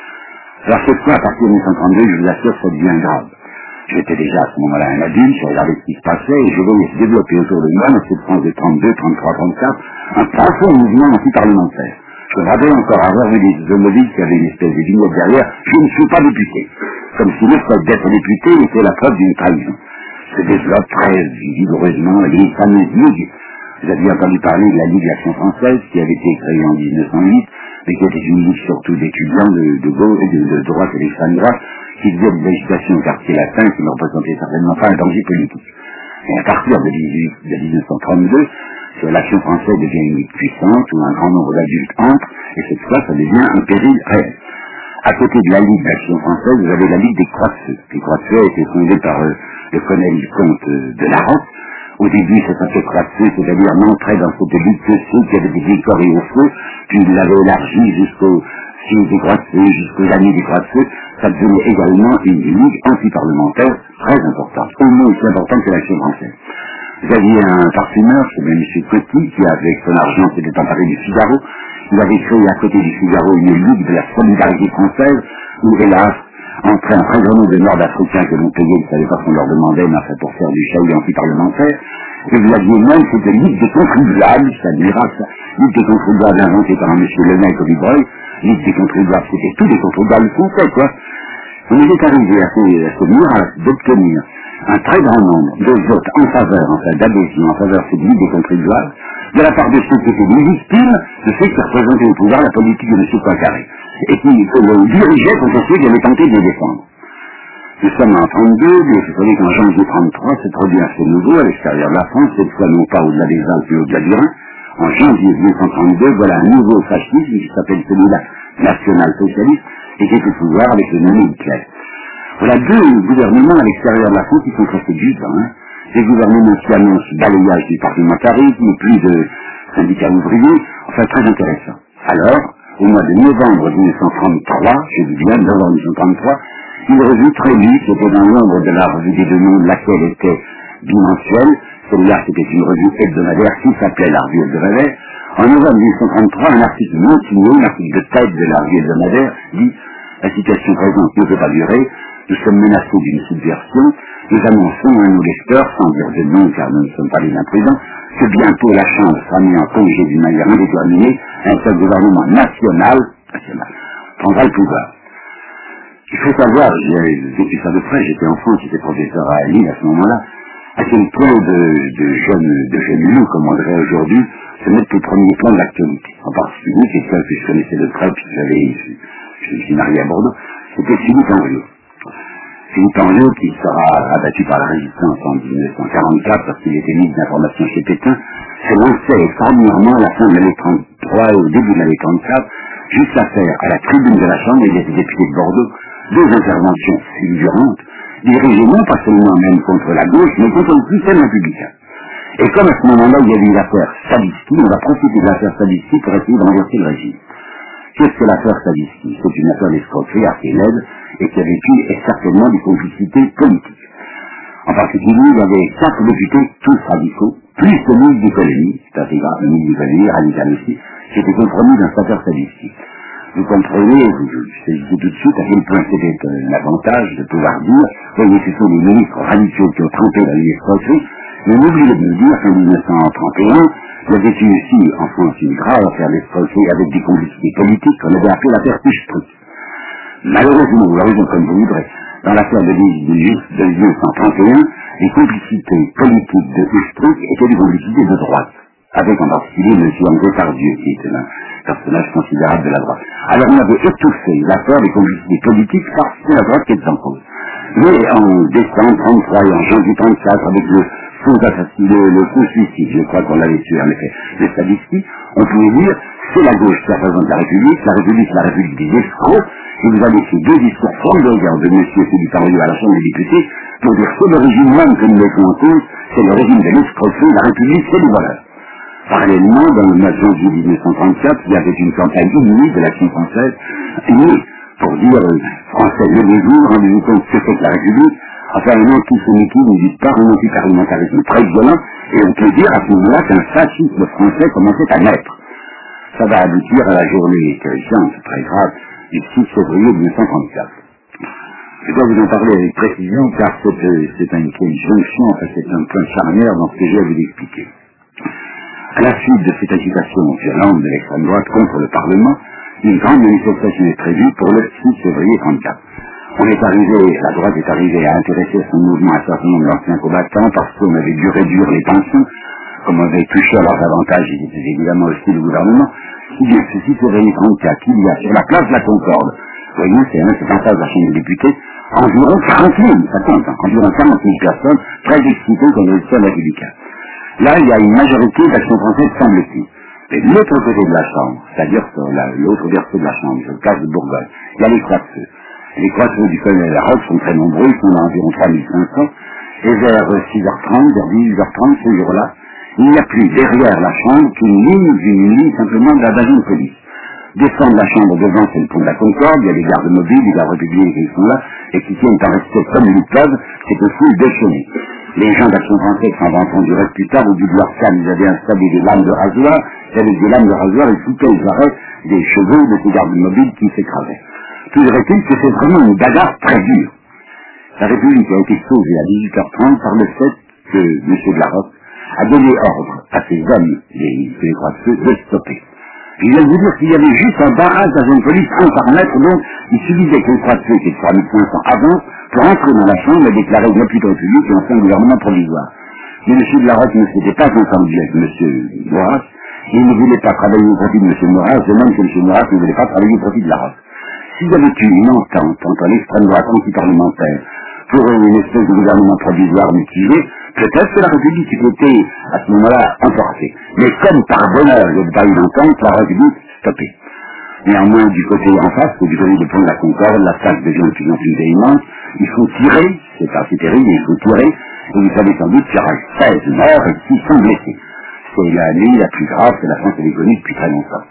Alors cette fois, à partir de mille neuf cent trente-deux, je vous assure, ça devient grave. J'étais déjà à ce moment-là un adulte, je regardais ce qui se passait, et je voyais se développer autour de moi, dans cette France de trente-deux, trente-trois, trente-quatre, un profond mouvement anti-parlementaire. Je me rappelle encore avoir vu des automobiles qui avaient une espèce de vignette derrière, je ne suis pas député. Comme si le fait d'être député était la preuve d'une trahison. Se développe très vigoureusement les fameuses ligues. Vous aviez entendu parler de la Ligue d'Action Française qui avait été créée en mille neuf cent huit, mais qui était une ligue surtout d'étudiants de, de gauche et de, de droite et d'extrême droite, qui faisait de l'agitation au quartier latin, qui ne représentait certainement pas un danger politique. Et à partir de, mille neuf cent trente-deux, l'Action française devient une ligue puissante, où un grand nombre d'adultes entrent, et cette fois, ça devient un péril réel. À côté de la Ligue d'Action française, vous avez la Ligue des Croix de Feu. Les Croix de Feu a été fondée par euh, le colonel comte euh, de Larocque. Au début, ça s'appelait Croix de Feu, c'est-à-dire l'entrée dans cette Ligue de ceux qui avaient été décorés au feu, puis il l'avait élargi jusqu'aux filles des Croix de Feu, jusqu'aux amis des Croix de Feu. Ça devenait également une ligue antiparlementaire très importante, au moins aussi importante que l'Action française. Vous aviez un parfumeur, c'est M. Coty, qui avec son argent s'était emparé du Figaro. Il avait créé à côté du Figaro une ligue de la solidarité française, où hélas, entrait un très grand nombre de Nord-Africains que l'on payait, ils ne savaient pas ce qu'on leur demandait, mais enfin pour faire du chahut anti-parlementaire. Et vous aviez même cette ligue des contribuables, c'est un miracle, ça, ligue des contribuables inventée par un M. Lemaitre au Libreuil. Ligue des contribuables, c'était tous les contribuables français, quoi. On était arrivé à ce, à ce miracle d'obtenir un très grand nombre de votes en faveur, en fait, d'adhésion en faveur de cette ligue des contribuables, de la part de ceux qui étaient des victimes de ceux qui représentaient au pouvoir la politique de M. Poincaré, et qui le dirigeaient contre ceux qui avaient tenté de les défendre. Nous sommes en trente-deux, mais vous savez qu'en janvier trente-trois, c'est produit un fait nouveau à l'extérieur de la France, cette fois non pas au-delà des Alpes mais au-delà du Rhin. En janvier mille neuf cent trente-deux, voilà un nouveau fascisme qui s'appelle celui-là national-socialiste, et qui est au pouvoir avec le nom Hitler. Voilà deux gouvernements à l'extérieur de la France qui sont restés du temps. Hein. Des gouvernements qui annoncent balayage du parlementarisme, plus de syndicats ouvriers, enfin très intéressant. Alors, au mois de novembre mille neuf cent trente-trois, je dis bien novembre mille neuf cent trente-trois, une revue très lue, qui était dans l'ombre de la revue des deux mondes, laquelle était bimensuelle. Celle-là, c'était une revue hebdomadaire qui s'appelait la revue hebdomadaire. En novembre mille neuf cent trente-trois, un article non signé, un article de tête de la revue hebdomadaire, dit « La situation présente ne peut pas durer, nous sommes menacés d'une subversion, nous annonçons à nos lecteurs, sans dire de nom car nous ne sommes pas les imprudents, que bientôt la Chambre sera mise en congé d'une manière indéterminée, un seul gouvernement national, national prendra le pouvoir. » Il faut savoir, j'ai vécu ça de près, j'étais enfant, j'étais professeur à Lille à ce moment-là, à quel point de, de jeunes de jeunes loups, comme on dirait aujourd'hui, se mettent au premier plan de l'actualité. En particulier, quelqu'un que je connaissais de près, puisque j'avais, je, je suis marié à Bordeaux, c'était Philippe Henriot. Philippe Henriot, qui sera abattu par la résistance en dix-neuf cent quarante-quatre, parce qu'il était ministre d'information chez Pétain, se lançait extraordinairement à la fin de l'année trente-trois et au début de l'année trente-quatre, jusqu'à faire à la tribune de la Chambre des députés de Bordeaux deux interventions fulgurantes, dirigées non pas seulement même contre la gauche, mais contre le système républicain. Et comme à ce moment-là, il y avait eu l'affaire Stavisky, on va profiter de l'affaire Stavisky pour essayer de renverser le régime. Qu'est-ce que l'affaire Stavisky? C'est une affaire d'escroquerie assez laide et qui avait pu et certainement des complicités politiques. En particulier, il y avait quatre députés, tous radicaux, plus le ministre d'économie, c'est assez grave, le ministre d'économie, radical aussi, qui étaient compromis dans cette affaire Stavisky. Vous comprenez, vous, je saisissez tout de suite à quel point c'était euh, l'avantage de pouvoir dire, voyez, ce sont les ministres radicaux qui ont trempé dans les escroqueries, mais n'oubliez de me dire qu'en dix-neuf cent trente et un, il y avait eu ici, en France, une grave affaire d'escroquerie avec des complicités politiques qu'on avait appelé l'affaire Hustruc. Malheureusement, ou raison comme vous voudrez, dans l'affaire de dix-neuf cent trente et un, les complicités politiques de Hustruc étaient des complicités de droite, avec en particulier M. André Tardieu, qui était un personnage considérable de la droite. Alors on avait étouffé l'affaire des complicités politiques parce que la droite qui était en cause. Mais en décembre trente-trois et en janvier trente-quatre, avec le faux assassinat, le, le faux suicide, je crois qu'on l'avait tué en effet, le Stavisky, on pouvait dire c'est la gauche qui représente la République, la République c'est la République des escrocs, et vous avez ces deux discours flamboyants de M. Philippe Henriot à la Chambre des députés pour dire c'est le régime même que nous mettons en cause, c'est le régime de l'escroquerie, la République c'est le voleur. Parallèlement, dans le mois de janvier dix-neuf cent trente-quatre, il y avait une campagne inouïe de l'action française, unie pour dire euh, français le jour, rendez-vous compte ce que c'est que la République. Enfin, un antisémitisme ne dit pas un antiparlementarisme très violent, et on peut dire à ce moment-là qu'un fascisme français commençait à naître. Ça va aboutir à la journée terrifiante, très grave, du six février dix-neuf cent trente-quatre. Je dois vous en parler avec précision, car c'est, euh, c'est une, une jonction, enfin c'est un point charnière dans ce que j'ai à vous expliquer. À la suite de cette agitation violente de l'extrême droite contre le Parlement, une grande manifestation est prévue pour le six février trente-quatre. On est arrivé, la droite est arrivée à intéresser à son mouvement un certain nombre d'anciens combattants parce qu'on avait dû réduire les pensions, comme on avait touché à leurs avantages, ils étaient évidemment aussi le gouvernement. Si bien ce six février trente-quatre, il y a sur la place de la Concorde, vous voyez, c'est un c'est en face de la Chambre des députés, environ quarante mille, ça compte, hein, environ quarante mille personnes très excitées contre le système républicain. Là, il y a une majorité d'Action française, semble-t-il. Et de l'autre côté de la Chambre, c'est-à-dire sur la, l'autre versant de la Chambre, sur le cas de Bourgogne, il y a les croix de feu. Les croix de feu du colonel Larocque sont très nombreux, ils sont à environ trois mille cinq cents, et vers six heures trente, vers dix-huit heures trente, ce jour-là, il n'y a plus derrière la Chambre qu'une ligne, une ligne simplement de la bataille de police. Descendre la Chambre devant, c'est le pont de la Concorde, il y a des gardes mobiles, des gardes républicains qui sont là, et qui tiennent en respect comme ils peuvent, c'est une foule déchaînée. Les gens d'Action française s'en vont entendu reste plus tard, au bout de leur salle, ils avaient installé des lames de rasoir, et avec des lames de rasoir, ils couptaient les arrêts des cheveux de ces gardes mobiles qui s'écrasaient. Toujours est-il que c'est vraiment une bagarre très dure. La République a été sauvée à dix-huit heures trente par le fait que M. de Larocque a donné ordre à ses hommes, les, les croix de feu, de stopper. Je viens de vous dire qu'il y avait juste un barrage dans une police un par mètre, donc il suffisait que les croix de feu, qui est trois mille cinq cents avant, pour entrer dans la Chambre et déclarer une hôpital république et enfin un gouvernement provisoire. Mais M. de Larocque ne s'était pas entendu avec M. Maurras, et il ne voulait pas travailler au profit de M. Maurras, de même que M. Maurras ne voulait pas travailler au profit de Larocque. S'il y avait eu une entente entre l'extrême droite anti-parlementaire pour une espèce de gouvernement provisoire mitigé, peut-être que la République était à ce moment-là emportée. Mais comme par bonheur il n'y avait pas eu d'entente, la République stoppée. Néanmoins, du côté en face, du côté du pont de la Concorde, l'attaque devient de plus en plus véhémente. Il faut tirer, c'est assez terrible, il faut tirer, et vous savez sans doute qu'il y aura seize morts et six cents blessés. C'est la nuit la plus grave que la France ait connue depuis très longtemps.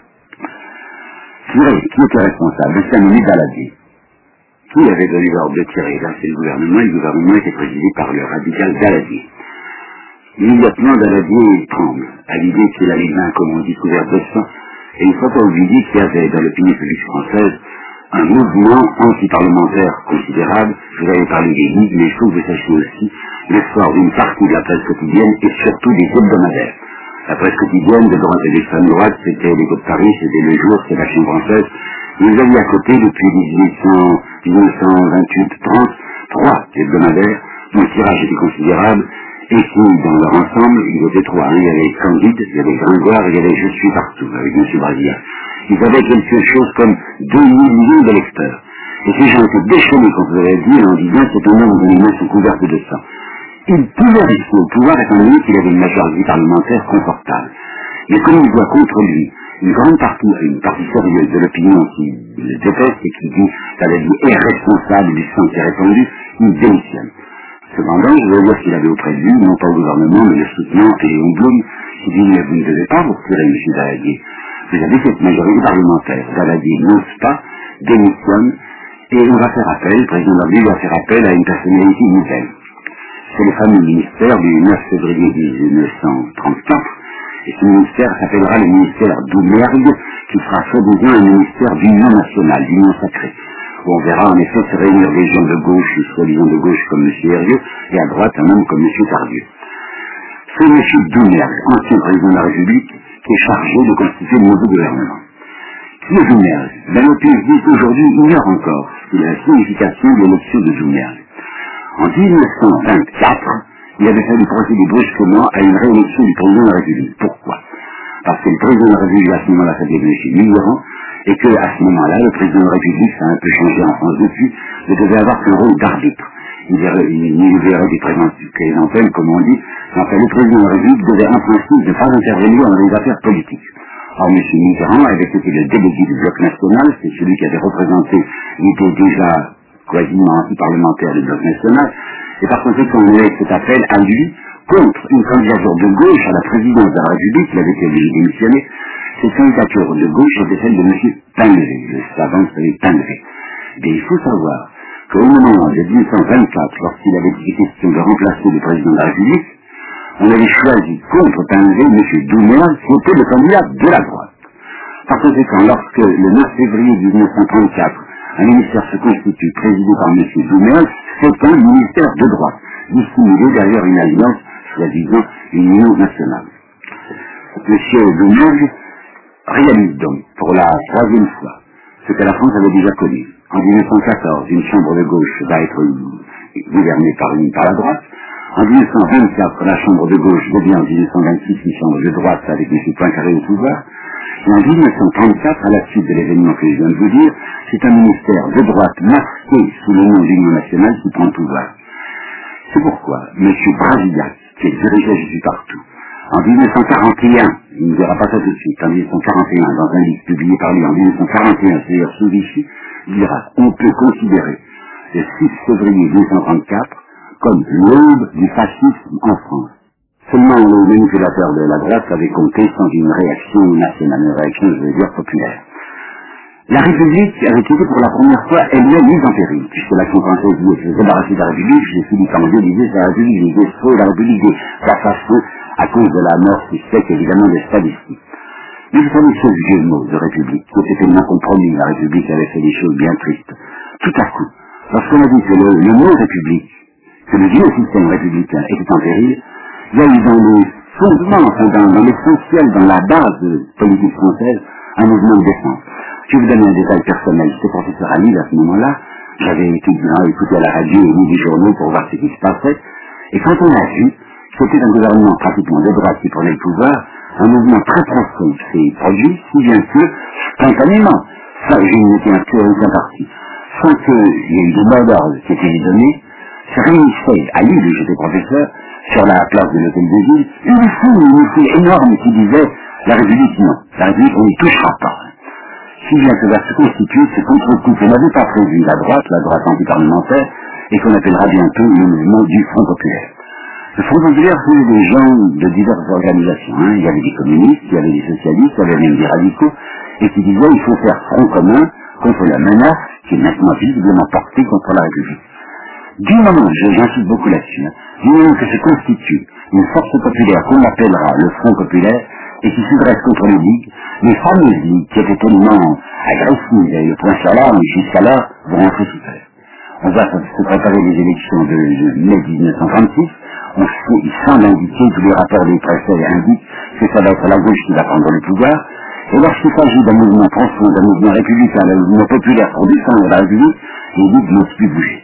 Tirer, qui était responsable? Le Saint-Denis Daladier. Qui avait donné l'ordre de tirer? Là, c'est le gouvernement, et le gouvernement était présidé par le radical Daladier. Immédiatement, Daladier tremble, à l'idée qu'il a les mains, comme on dit, couvertes de sang, et il ne faut pas oublier qu'il y avait dans l'opinion publique française un mouvement anti-parlementaire considérable. Je vous avais parlé des livres, mais il faut que vous sachiez aussi l'effort d'une partie de la presse quotidienne et surtout des hebdomadaires. La presse quotidienne de droite et d'extrême droite, c'était l'Écho de Paris, c'était Le Jour, c'était l'Action française. Vous aviez à côté, depuis dix-neuf cent vingt-huit trente, trois hebdomadaires, dont le tirage était considérable, et qui, dans leur ensemble, ils étaient trois. Hein. Il y avait Candide, il y avait Gringoire, il y avait Je suis partout, avec M. Brasillac. Ils avaient quelque chose comme deux millions de lecteurs. Et ces gens étaient déchaînés, comme vous l'avez dit, en disant c'est un homme dont les mains sont couvertes de sang. Il pouvait rester au pouvoir étant donné qu'il avait une majorité parlementaire confortable. Mais comme il voit contre lui une grande partie, une partie sérieuse de l'opinion qui le déteste et qui dit qu'elle est responsable du sang qui est répandu, il démissionne. Cependant, je veux dire qu'il avait auprès de lui, non pas au gouvernement, mais le soutenant et Léon Blum, qui dit mais vous ne devez pas vous retirer, M. Daladier. Vous avez cette majorité parlementaire. Daladier n'ose pas, démissionne, et on va faire appel, le président de la République va faire appel à une personnalité nouvelle. C'est le fameux ministère du neuf février mille neuf cent trente-quatre, et ce ministère s'appellera le ministère Doumergue, qui sera soi-disant un ministère d'union nationale, d'union sacrée, où on verra en effet se réunir des gens de gauche, soi-disant de gauche comme M. Herrieux, et à droite un homme comme M. Tardieu. C'est M. Doumergue, ancien président de la République, qui est chargé de constituer le nouveau gouvernement. Qui est Doumergue? Ben, le P S D aujourd'hui ignore encore la signification de l'élection de Doumergue. En mille neuf cent vingt-quatre, il avait fallu procéder brusquement à une réélection du président de la République. Pourquoi? Parce que le président de la République à ce moment-là s'appelait M. Mitterrand, et que à ce moment-là, le président de la République, ça a un peu changé en France depuis, ne devait avoir qu'un rôle d'arbitre. Il y verrait des présidentielles, comme on dit, enfin le président de la République devait en principe ne pas intervenir dans les affaires politiques. Or, M. Mitterrand avait été le délégué du bloc national, c'est celui qui avait représenté, il était déjà quasiment anti-parlementaire du bloc national, et par conséquent, on avait cet appel à lui contre une candidature de gauche à la présidence de la République, il avait été démissionné. Cette candidature de gauche était celle de M. Pinnevet, le savant savait Pinnevet. Mais il faut savoir qu'au moment de mille neuf cent vingt-quatre, lorsqu'il avait été question de remplacer le président de la République, on avait choisi contre Pinnevet M. Doumergue, qui était le candidat de la droite. Par conséquent, lorsque le neuf février mille neuf cent trente-quatre, un ministère se constitue présidé par M. Doumergue, c'est un ministère de droite, dissimulé derrière une alliance, soi-disant une union nationale. M. Doumergue réalise donc, pour la troisième fois, ce que la France avait déjà connu. En mille neuf cent quatorze, une chambre de gauche va être gouvernée par, une, par la droite. En mille neuf cent vingt-quatre, la chambre de gauche devient en mille neuf cent vingt-six une chambre de droite avec M. Poincaré au pouvoir. Et en mille neuf cent trente-quatre, à la suite de l'événement que je viens de vous dire, c'est un ministère de droite masqué sous le nom d'Union nationale qui prend le pouvoir. C'est pourquoi M. Brasillac, qui est dirigé Je suis partout, en mille neuf cent quarante et un, il ne verra pas ça tout de suite, en mille neuf cent quarante et un, dans un livre publié par lui en mille neuf cent quarante et un, c'est-à-dire sous Vichy, il dira on peut considérer le six février mille neuf cent trente-quatre comme l'aube du fascisme en France. Seulement le manipulateur de la droite avait compté sans une réaction nationale, une réaction, je veux dire, populaire. La République avait été pour la première fois elle-même mise en péril, puisque l'action française voulait se débarrasser de la République, j'ai Philippe Angier disait c'est la République des défauts, la République des assassins, à cause de la mort suspecte évidemment des statistiques. Mais vous savez ce vieux mot de République, qui était tellement compromis, la République avait fait des choses bien tristes. Tout à coup, lorsqu'on a dit que le, le mot République, que le vieux système républicain était en péril, il y a eu dans les fondements, enfin dans, dans l'essentiel, dans la base politique française, un mouvement de défense. Je vais vous donner un détail personnel. J'étais professeur à Lille à ce moment-là. J'avais étudiant, écouté à la radio et lu des journaux pour voir ce qui se passait. Et quand on a vu que c'était un gouvernement pratiquement de droite qui prenait le pouvoir, un mouvement très profond s'est produit, si bien que, spontanément, ça, j'ai été un peu aucun parti, sans qu'il y ait eu des mots d'ordre qui étaient donnés, se réunissait à Lille, où j'étais professeur, sur la place de l'hôtel de Ville, une foule, une foule énorme qui disait la République non, la République on n'y touchera pas. Si bien que va se constituer ce contre-coup que n'avait pas prévu la droite, la droite antiparlementaire, et qu'on appellera bientôt le mouvement du Front populaire. Le Front populaire, c'est des gens de diverses organisations. Hein. Il y avait des communistes, il y avait des socialistes, il y avait même des radicaux, et qui disaient qu'il faut faire front commun contre la menace qui est maintenant visiblement portée contre la République. Du moment, j'insiste beaucoup là-dessus, hein, du moment que se constitue une force populaire qu'on appellera le Front populaire, et qui se dresse contre les ligues, les fameuses ligues qui étaient tellement agressives, et le point sur l'arme, jusqu'à là, vont rentrer sous terre. On va se préparer les élections de mai mille neuf cent trente-six, on sait, il semble indiquer, tous les rapports des préfets indiquent que ça va être la gauche qui va prendre le pouvoir, et lorsqu'il s'agit d'un mouvement profond, d'un mouvement républicain, d'un mouvement populaire pour défendre la République, les ligues n'osent plus bouger.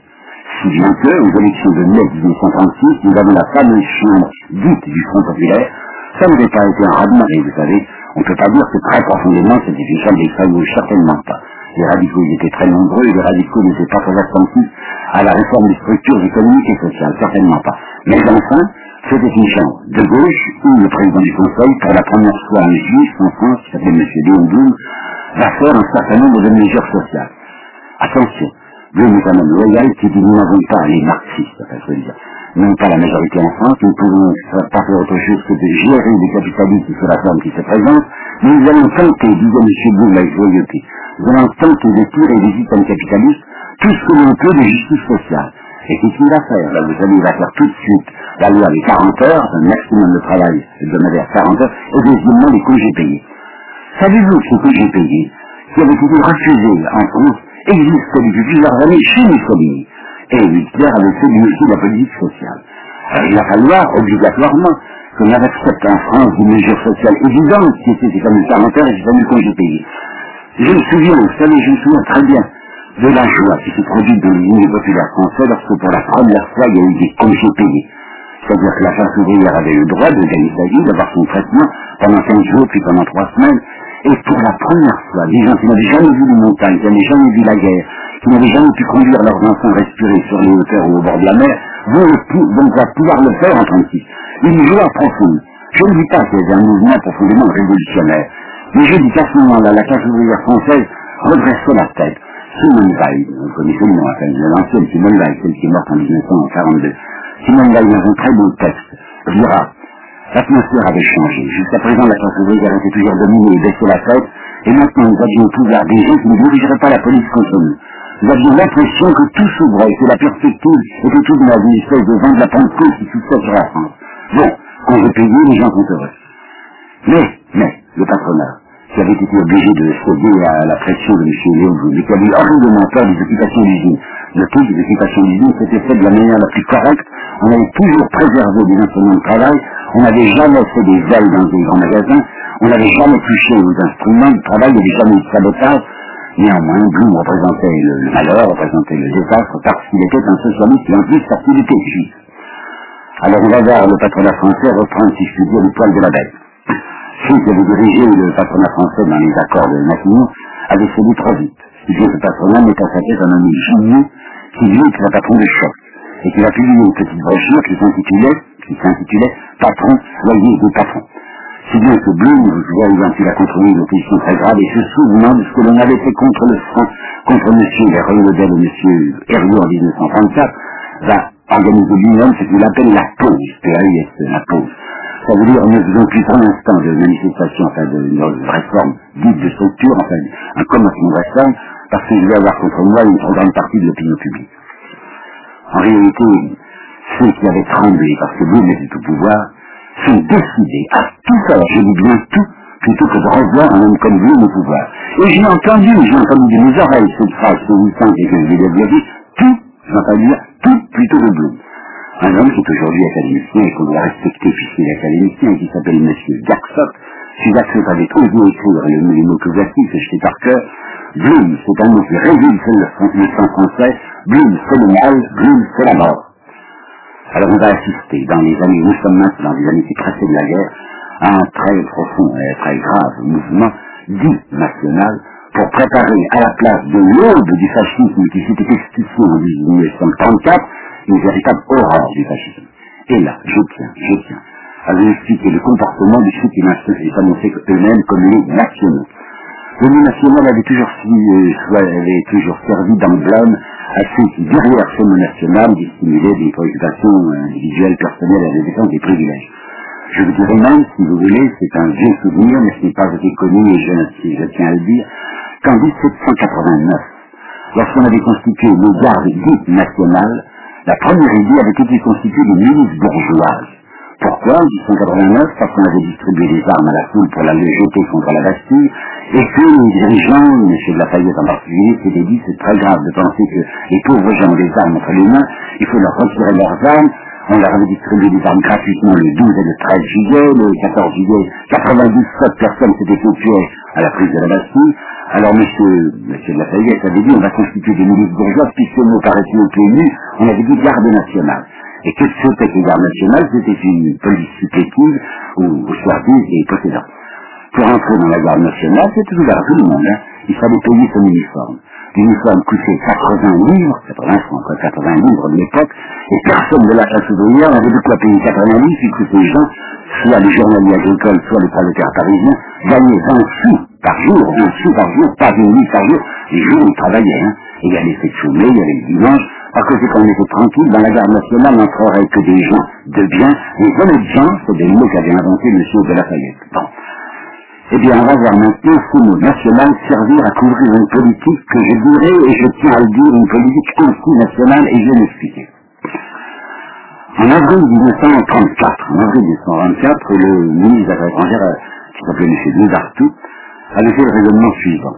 Si bien que, aux élections de mai mille neuf cent trente-six, nous avons la fameuse chambre dite du Front populaire. Ça n'avait pas été un raz-de-marée, vous savez. On ne peut pas dire que très profondément c'était une chambre d'extrême gauche, certainement pas. Les radicaux ils étaient très nombreux et les radicaux n'étaient pas très attentifs à la réforme des structures économiques et sociales, certainement pas. Mais enfin, c'était une chambre de gauche où le président du Conseil, pour la première fois un juif en France, qui s'appelle M. Léon Blum, va faire un certain nombre de mesures sociales. Attention, Blum est un homme loyal qui dit nous n'avons pas les marxistes, enfin, je veux dire, non pas la majorité en France, nous ne pouvons pas faire autre chose que de gérer les capitalistes sous la forme qui se présente, mais nous allons tenter, disait M. Blum avec joyauté, nous allons tenter de tirer des systèmes capitalistes tout ce que l'on peut de justice sociale. Et c'est ce qu'il va faire. Là, vous savez, il va faire tout de suite la loi des quarante heures, un maximum de travail hebdomadaire quarante heures, et deuxièmement les congés payés. Savez-vous que ces congés payés, qui avaient été refusés en France, existaient depuis plusieurs années chez Mussolini. Et Hitler avait fait lui aussi la politique sociale. Alors il va falloir, obligatoirement, qu'on accepte en France une mesure sociale évidente, qui était ces fameux quarante heures et ces fameux congés payés. Je me souviens, vous savez, je me souviens très bien de la joie qui s'est produite dans les milieux populaires français lorsque pour la première fois il y a eu des congés payés. C'est-à-dire que la classe ouvrière avait le droit de gagner sa vie, d'avoir son traitement pendant quinze jours, puis pendant trois semaines. Et pour la première fois, des gens qui n'avaient jamais vu les montagnes, qui n'avaient jamais vu la guerre, qui n'avaient jamais pu conduire leurs enfants respirer sur les hauteurs ou au bord de la mer, vont donc va pouvoir le faire en trente-six. Une joie profonde. Je ne dis pas qu'il y avait un mouvement profondément révolutionnaire, mais je dis qu'à ce moment-là, la classe ouvrière française redressait la tête. Simone Veil, vous connaissez le nom, enfin, l'ancienne Simone Veil, celle qui est morte en mille neuf cent quarante-deux. Simone Veil, dans un très beau texte, dira l'atmosphère avait changé. Jusqu'à présent, la classe ouvrière était toujours dominée et baissait la tête, et maintenant nous avions au pouvoir des gens qui ne dirigeraient pas la police contre nous. Nous avions l'impression que tout s'ouvrait, que la perspective était toute neuve, une espèce de vent de la Pentecôte qui soufflait sur la France. Bon, quand j'ai payé, les gens sont heureux. Mais, mais, le patronat, qui avait été obligé de céder à la pression de M. Léon Blum, et qui avait horriblement peur des occupations d'usine. Le taux des occupations d'usine s'était fait de la manière la plus correcte. On avait toujours préservé des instruments de travail, on n'avait jamais fait des ailes dans des grands magasins, on n'avait jamais touché aux instruments de travail, il n'y avait jamais eu de sabotage. Néanmoins, Blum représentait le, le malheur, représentait le désastre, parce qu'il était un socialiste et en plus parce qu'il était juif. Alors on va voir le patronat français reprendre, si je puis dire, le poil de la bête. Ceux qui avaient dirigé le patronat français dans les accords de Matignon avaient cédé trop vite. Si bien que le patronat met à sa tête un homme génieux qui lui est un patron de choc et qui va publier une petite brochure qui s'intitulait, qui s'intitulait Patron, soyez des patrons. Si bien que Blum, vous voyez, il a contrôlé une opposition très grave et se souvenant de ce que l'on avait fait contre le front, contre M. Herriot-Ledel et M. Herriot en mille neuf cent trente-quatre, va organiser lui-même ce qu'il appelle la pause, P A U S, la pause. Ça veut dire, ne faisons plus pour l'instant de manifestation, enfin de, de réforme dite de structure, enfin un commencement de réforme, parce que je vais avoir contre moi une trop grande partie de l'opinion publique. En réalité, ceux qui avaient tremblé parce que Blum était au pouvoir, sont décidés à tout faire, je dis bien tout, plutôt que de revoir un homme comme Blum au pouvoir. Et j'ai entendu, j'ai entendu de mes oreilles cette phrase ce week-end et que je l'ai déjà dit, tout, j'ai entendu dire, tout plutôt de Blum. Un homme qui est aujourd'hui académicien et qu'on doit respecter puisqu'il est académicien, qui s'appelle M. Jackson. Si Jackson avait osé écrire les, les mots que voici, que je sais par cœur, Blum, c'est un mot qui résulte le, le sang français, Blum, c'est le mal, Blum, c'est la mort. Alors on va assister, dans les années, nous sommes maintenant, dans les années qui précèdent la guerre, à un très profond et très grave mouvement dit national pour préparer à la place de l'aube du fascisme qui s'était expliqué en mille neuf cent trente-quatre, une véritable horreur du fascisme. Et là, je tiens, je tiens à vous expliquer le comportement de ceux qui s'annonçaient eux-mêmes comme les nationaux. Le mot national avait toujours, euh, avait toujours servi d'emblème à ceux qui, derrière ce mot national, dissimulaient des préoccupations individuelles, personnelles et la défense des privilèges. Je vous dirais même, si vous voulez, c'est un vieux souvenir, mais ce n'est pas été connu, et je, je tiens à le dire, qu'en dix-sept cent quatre-vingt-neuf, lorsqu'on avait constitué le garde dite nationale, la première idée avait été constituée de milices bourgeoises. Pourquoi en dix-sept cent quatre-vingt-neuf? Parce qu'on avait distribué des armes à la foule pour la jeter contre la Bastille, et que les dirigeants, M. de Lafayette en particulier, s'étaient dit c'est très grave de penser que les pauvres gens ont des armes entre les mains, il faut leur retirer leurs armes, On leur avait distribué des armes gratuitement le douze et le treize juillet, le quatorze juillet, quatre-vingt-dix-sept personnes s'étaient tuées à la prise de la Bastille. Alors monsieur, monsieur de la Fayette avait dit on va constituer des milices bourgeoises, puisque nous paraît-il au P M U, on avait dit garde nationale. Et que c'était que les gardes nationales, c'était une police supplétive ou, ou soirdise et possédant. Pour entrer dans la garde nationale, c'était ouvert à tout le monde, hein. Il fallait payer son uniforme. L'uniforme coûtait quatre-vingts livres, quatre-vingts francs, quatre-vingts livres de l'époque, et personne de la classe ouvrière n'avait de quoi payer quatre-vingts livres, puisque ces gens, soit les journaliers agricoles, soit les prolétaires parisiens, gagnaient vingt sous par jour, vingt sous par jour, pas vingt livres par jour, les jours où ils travaillaient, hein. Et il y a les fêtes chômées, il y a les dimanches, parce que c'est qu'on était tranquille, dans la garde nationale, on n'entrerait que des gens de bien, les honnêtes gens, c'est des mots qu'avait inventé monsieur de la Fayette. Bon. Eh bien, on va voir maintenant ce mot national servir à couvrir une politique que je dirais, et je tiens à le dire, une politique anti-nationale, et je vais m'expliquer. En avril mille neuf cent trente-quatre, en avril mille neuf cent trente-quatre, le ministre des Affaires étrangères, qui s'appelait M. Louis-Artout, avait fait le raisonnement suivant.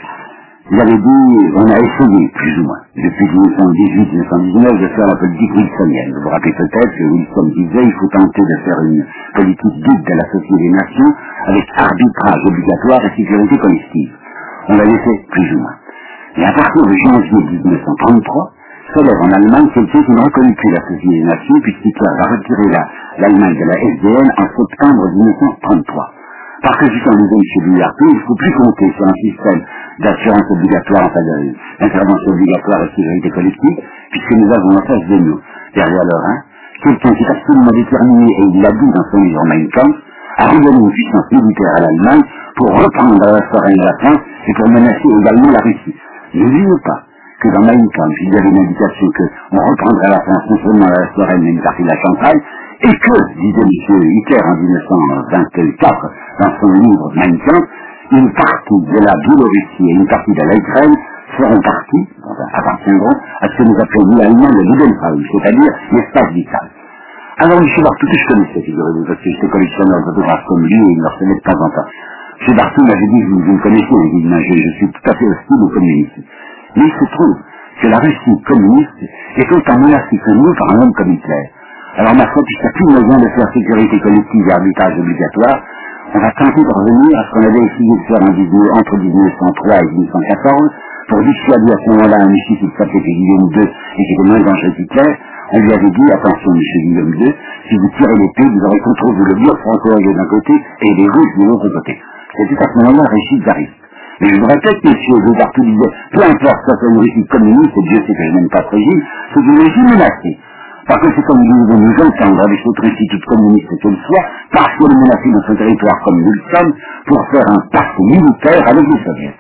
Il avait dit, on a essayé, plus ou moins, depuis mille neuf cent dix-huit mille neuf cent dix-neuf, de faire la politique wilsonienne. Vous vous rappelez peut-être que Wilson disait, il faut tenter de faire une politique dite de la Société des Nations, avec arbitrage obligatoire et sécurité collective. On l'avait fait, plus ou moins. Et à partir de janvier mille neuf cent trente-trois, s'élève en Allemagne quelqu'un qui ne reconnaît plus la Société des Nations, puisqu'Hitler va retirer l'Allemagne de la S D N en septembre mille neuf cent trente-trois. Parce que, jusqu'en disait M. Louis-Artout, il ne faut plus compter sur un système d'assurance obligatoire, enfin d'intervention obligatoire et sécurité collective, puisque nous avons en face de nous, derrière le Rhin, quelqu'un qui est absolument déterminé, et il l'a dit dans son livre Mein Kampf, à redonner une puissance militaire à l'Allemagne pour reprendre la forêt de la France et pour menacer également la Russie. N'oubliez pas que dans Mein Kampf, il y avait une indication qu'on reprendrait la France non seulement la Lorraine, mais une partie de la Champagne, et que, disait M. Hitler en mille neuf cent vingt-quatre, dans son livre Mein Kampf, une partie de la Biélorussie et une partie de l'Ukraine seront partis, enfin, appartiendront à ce que nous appelons l'allemand le Lebensraum, c'est-à-dire l'espace vital. Alors, M. Barthou, que je connaissais, figurez-vous, parce que j'étais collectionneur de photographes comme lui, et il me recevait de temps en temps. M. Barthou m'avait dit, vous, vous me connaissez, il dit, je, je suis tout à fait hostile aux communistes. Mais il se trouve que la Russie communiste est autant menacée que nous par un homme comme Hitler. Alors, ma foi, puisqu'il n'y a plus moyen de faire sécurité collective et arbitrage obligatoire, on va tenter de revenir à ce qu'on avait essayé de faire en dix-neuf, entre mille neuf cent trois et mille neuf cent quatorze, pour dissuader à ce moment-là un monsieur qui s'appelait Guillaume deux et qui était moins dangereux qu'Hitler. On lui avait dit, attention, monsieur Guillaume deux, si vous tirez l'épée, vous aurez contre vous le mur franco-anglais d'un côté et les Russes de l'autre côté. C'était à ce moment-là un régime tsariste. Mais je vous répète, monsieur Louis-Artout disait, peu importe ça soit une régime communiste, et Dieu sait que je n'aime pas ce régime, c'est une régime menacée. Parce que c'est comme nous devons nous entendre avec cette Russie toute communiste qu'elle soit, parce qu'elle est menacée dans son territoire comme nous le sommes, pour faire un pacte militaire avec les soviets.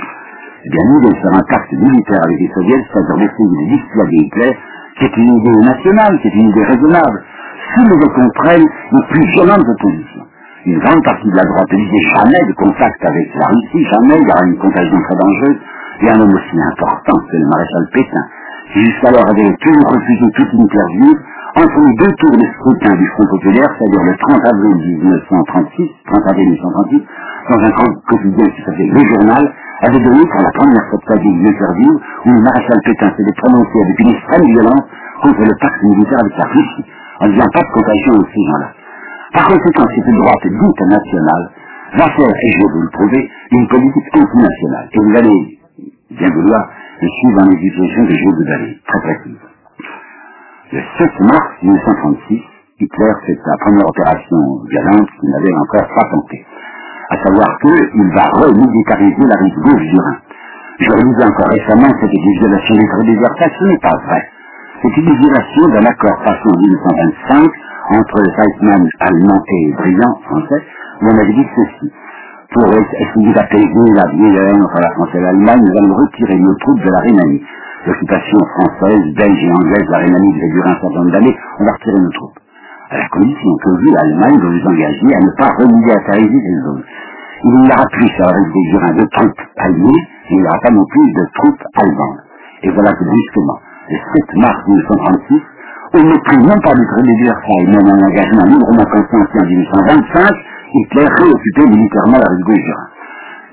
Eh bien, nous devons faire un pacte militaire avec les soviets, c'est-à-dire d'essayer de dissuader Hitler, qui est une idée nationale, qui est une idée raisonnable, si nous le comprennent les plus violentes oppositions. Une grande partie de la droite ne disait jamais de contact avec la Russie, jamais, il y aura une contagion très dangereuse. Il y a un homme aussi important que le maréchal Pétain, qui jusqu'alors avait toujours refusé toute interview, entre les deux tours de scrutin du Front Populaire, c'est-à-dire le trente avril mille neuf cent trente-six, trente avril mille neuf cent trente-six, dans un grand quotidien qui s'appelait Le Journal, avait donné pour la première fois de sa vie une interview où le maréchal Pétain s'était prononcé avec une extrême violence contre le pacte militaire avec la Russie, en disant pas de contagion de ces gens-là. Par conséquent, cette droite dite nationale va faire, et je vais vous le prouver, une politique antinationale. Et vous allez bien vouloir me suivre dans les situations que je vais vous donner, très précises. Le sept mars mille neuf cent trente-six, Hitler fait sa première opération violente qu'il n'avait encore pas tentée. À savoir qu'il va remilitariser la rive gauche du Rhin. Je le disais encore récemment, c'était une violation des traités des Versailles, ce n'est pas vrai. C'est une violation d'un accord passé en mille neuf cent vingt-cinq entre Weizmann allemand et Briand français, où on avait dit ceci. Pour essayer d'apaiser la vieille haine entre la France et l'Allemagne, nous allons retirer nos troupes de la Rhénanie. L'occupation française, belge et anglaise de la Rhénanie devait durer un certain nombre d'années, on va retirer nos troupes. À la condition que vous, l'Allemagne, vous vous engagez à ne pas remilitariser ces zones. Il n'y aura plus sur la rive des Jurins de troupes alliées, et il n'y aura pas non plus de troupes allemandes. Et voilà que justement, le sept mars mille neuf cent trente-six, au mépris non pas du traité de Versailles, mais d'un engagement librement consenti en mille neuf cent vingt-cinq, Hitler réoccupait militairement la rive gauche du Rhin.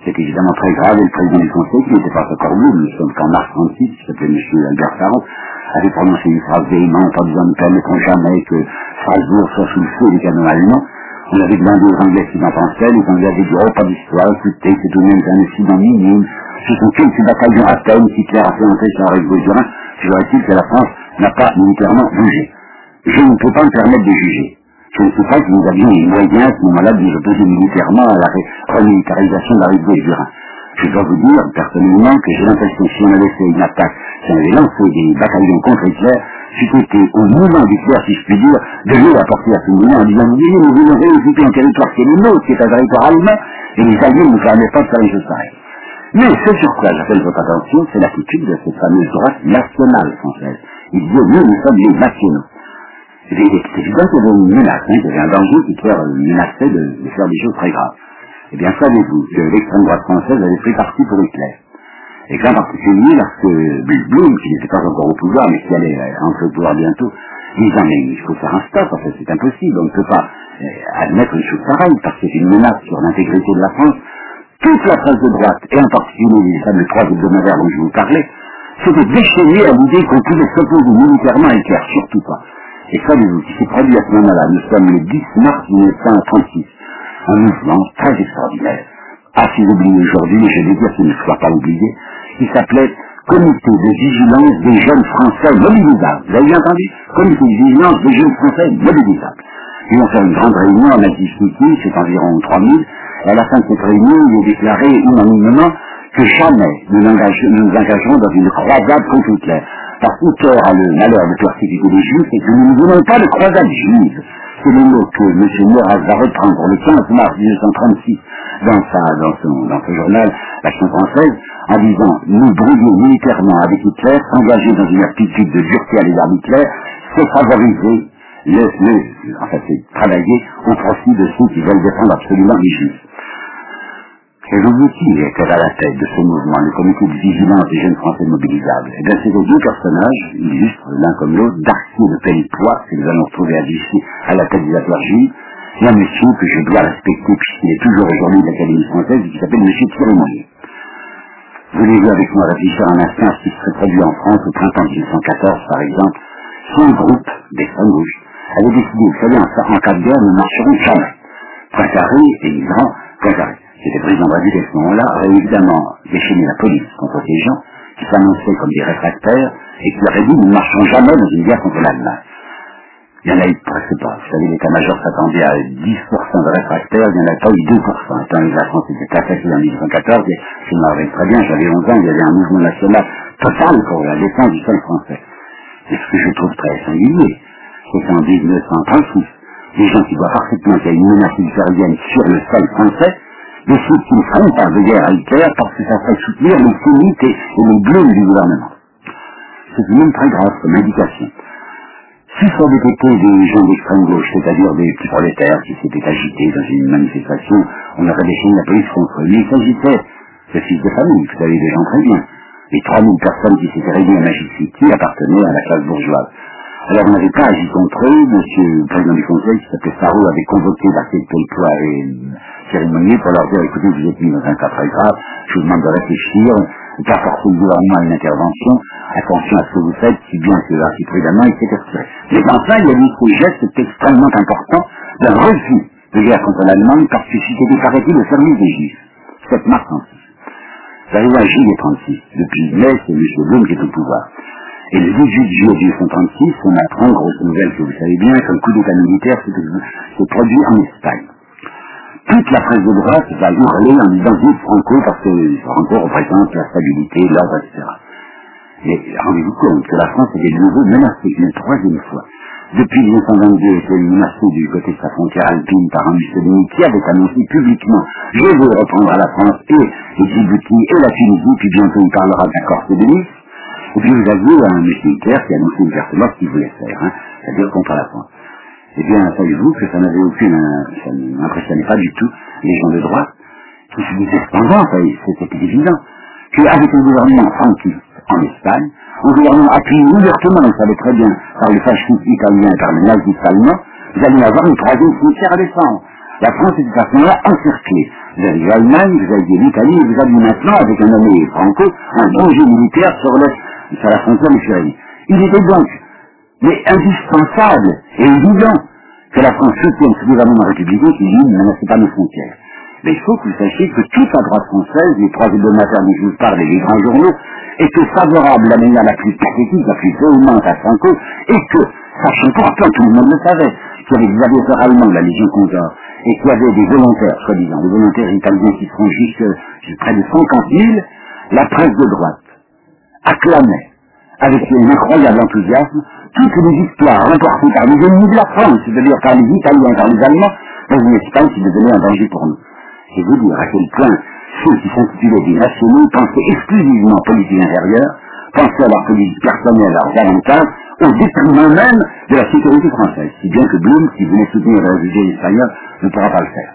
C'est évidemment très grave, et le président du Conseil, qui n'était pas encore vous, nous sommes qu'en mars trente-six, qui s'appelait M. Albert Sarraute, avait prononcé une phrase véhémente en disant « Nous ne permettrons jamais que Strasbourg soit sous le feu des canons allemands ». On avait demandé aux Anglais s'ils en pensaient, les Anglais avaient dit « Oh, pas d'histoire, écoutez, c'est tout de même un incident minime, ce sont quelques bataillons à peine qui Hitler a fait entrer sur la rive gauche du Rhin, toujours est-il que la France n'a pas militairement bougé. Je ne peux pas me permettre de juger. Je ne sais pas si nous avions les moyens à ce moment-là de nous opposer militairement à la remilitarisation de la rive gauche du Rhin. Je dois vous dire, personnellement, que j'ai l'impression que si on avait fait une attaque, si on avait lancé des bataillons contre Hitler, c'eût été au mouvement d'Hitler, si je puis dire, de lui apporter à ce mouvement en disant, vous voyez, nous voulons réoccuper un territoire qui est le nôtre, qui est un territoire allemand, et les Alliés ne nous permettent pas de faire les choses pareilles. Mais ce sur quoi j'appelle votre attention, c'est l'attitude de cette fameuse droite nationale française. Il dit, nous, nous sommes les nationaux. C'est évident qu'il y avait une menace, hein, qu'il y avait un danger qui menaçait de, de faire des choses très graves. Eh bien, savez-vous que l'extrême droite française avait pris parti pour Hitler. Et qu'en particulier, lorsque Blum, qui n'était pas encore au pouvoir, mais qui allait entrer au pouvoir bientôt, disant, mais il faut faire un stop, en fait, c'est impossible, on ne peut pas euh, admettre une chose pareille, parce que c'est une menace sur l'intégrité de la France. Toute la presse de droite, et en particulier les fameux trois hebdomadaires dont je vous parlais, s'était déchaînée à l'idée qu'on pouvait s'opposer militairement à Hitler, surtout pas. Et savez-vous, qui s'est produit à ce moment-là, nous sommes le dix mars mille neuf cent trente-six, un mouvement très extraordinaire, assez oublié aujourd'hui, mais je vais dire qu'il ne soit pas oublié, qui s'appelait Comité de vigilance des jeunes Français mobilisables. Vous avez bien entendu? Comité de vigilance des jeunes Français mobilisables. Ils vont faire une grande réunion à Magic City, c'est environ trois mille, et à la fin de cette réunion, ils ont déclaré unanimement que jamais nous nous engagerons dans une croisade contre Hitler. Parce que Hitler a le malheur de persécuter les Juifs et que nous ne voulons pas de croisade juive. C'est le mot que M. Maurras va reprendre le quinze mars mille neuf cent trente-six dans, sa, dans, son, dans son journal L'Action française, en disant « Nous brouiller militairement avec Hitler, s'engager dans une attitude de dureté à l'égard d'Hitler, c'est favoriser, le, le, en fait c'est travailler au profit de ceux qui veulent défendre absolument les Juifs. » Et je vous dis qu'elle à la tête de ce mouvement, le comité de vigilance des jeunes Français mobilisables. Et bien, c'était deux personnages, illustres l'un comme l'autre, Darcier de Pellepoix, que nous allons retrouver à Vichy, à la tête des affaires juives, et un monsieur que je dois respecter, puisqu'il est toujours aujourd'hui de l'Académie française, qui s'appelle M. Thierry Moyer. Voulez-vous avec moi réfléchir un instant à ce qui serait produit en France au printemps mille neuf cent quatorze, par exemple, son groupe d'extrême gauche avait décidé, vous savez, en, en cas de guerre, nous ne marcherons jamais. Point carré et migrants, point carré. C'était le président Bradil à ce moment-là, avait évidemment déchaîné la police contre ces gens qui s'annonçaient comme des réfractaires et qui auraient dit nous ne marcherons jamais dans une guerre contre l'Allemagne. Il n'y en a eu presque pas. Vous savez, l'état-major s'attendait à dix pour cent de réfractaires, il n'y en a pas eu deux pour cent. Étant donné que la France était attaquée en mille neuf cent quatorze, et je me rappelle très bien, j'avais onze ans, il y avait un mouvement national total pour la défense du sol français. Et ce que je trouve très singulier, c'est qu'en mille neuf cent trente-six, les gens qui voient parfaitement qu'il y a une menace militaire sur le sol français, de ceux qui ne feront pas de guerre à Hitler parce que ça ferait soutenir les sémites et, et les bleus du gouvernement. C'est même très grave comme indication. Si ça avait été des gens d'extrême gauche, c'est-à-dire des petits prolétaires qui s'étaient agités dans une manifestation, on aurait déchaîné la police contre eux. Mais il s'agissait de fils de famille, vous savez des gens très bien. Les trois mille personnes qui s'étaient réunies à Magic City appartenaient à la classe bourgeoise. Alors on n'avait pas agi contre eux, monsieur le président du conseil, qui s'appelait Sarraute, avait convoqué Darcier de Pellepoix et Thierry Moyer pour leur dire, écoutez, vous êtes mis dans un cas très grave, je vous demande de réfléchir, de pas forcer le gouvernement à une intervention, attention à ce que vous faites, si bien que assez prudemment, et cetera. Mais enfin, il y a eu ce geste extrêmement important d'un refus de guerre contre l'Allemagne parce que c'était, paraît-il, le service des Juifs. sept mars trente-six. Ça arrive à juillet trente-six. Depuis mai, c'est M. Blum qui est au pouvoir. Et le dix-huit juillet mille neuf cent trente-six, on apprend, grosse nouvelle que vous savez bien, qu'un coup d'état militaire s'est produit en Espagne. Toute la presse de droite va hurler en disant vive Franco parce que Franco représente la stabilité, l'ordre, et cetera. Mais rendez-vous compte que la France était de nouveau menacée une troisième fois. Depuis mille neuf cent vingt-deux, elle était menacée du côté de sa frontière alpine par un Mussolini qui avait annoncé publiquement je veux reprendre à la France et les Djibouti et la Tunisie, puis bientôt il parlera d'accord de Nice. Et puis vous aviez un militaire qui a annoncé ouvertement ce qu'il voulait faire, hein, c'est-à-dire contre la France. Eh bien, savez-vous que ça n'avait aucune, ça n'impressionnait pas du tout les gens de droite, qui se disaient cependant, c'était évident, qu'avec le gouvernement franquiste en Espagne, un gouvernement appuyé ouvertement, vous savez très bien, par le fascisme italien et par le nazisme allemand, vous allez avoir une troisième frontière à défendre. La France est de toute façon là encerclée. Vous avez l'Allemagne, vous avez l'Italie, et vous avez maintenant, avec un nommé Franco, un danger militaire sur, le, sur la frontière ukrainienne. Il était donc mais indispensable et évident que la France soutienne ce gouvernement républicain qui, lui, ne menaçait pas nos frontières. Mais il faut que vous sachiez que toute la droite française, les trois hebdomadaires dont je vous parle et les grands journaux, étaient favorables de la manière la plus pathétique, la plus véhémente à Franco, et que, sachant pourtant, tout le monde le savait, qu'il y avait des aviateurs allemands de la Légion Condor, et qu'il y avait des volontaires, soi-disant, des volontaires italiens qui seront jusqu'à près de cinquante mille, la presse de droite acclamait, avec un incroyable enthousiasme, toutes les victoires remportées par les ennemis de la France, c'est-à-dire par les Italiens, par les Allemands, dans une Espagne qui devenait un danger pour nous. C'est vous dire à quel point ceux qui s'intitulaient des nationaux pensaient exclusivement politique intérieure, pensaient à leur politique personnelle, à leurs avantages, au détriment même de la sécurité française, si bien que Blum, qui venait soutenir le réfugié espagnol, ne pourra pas le faire.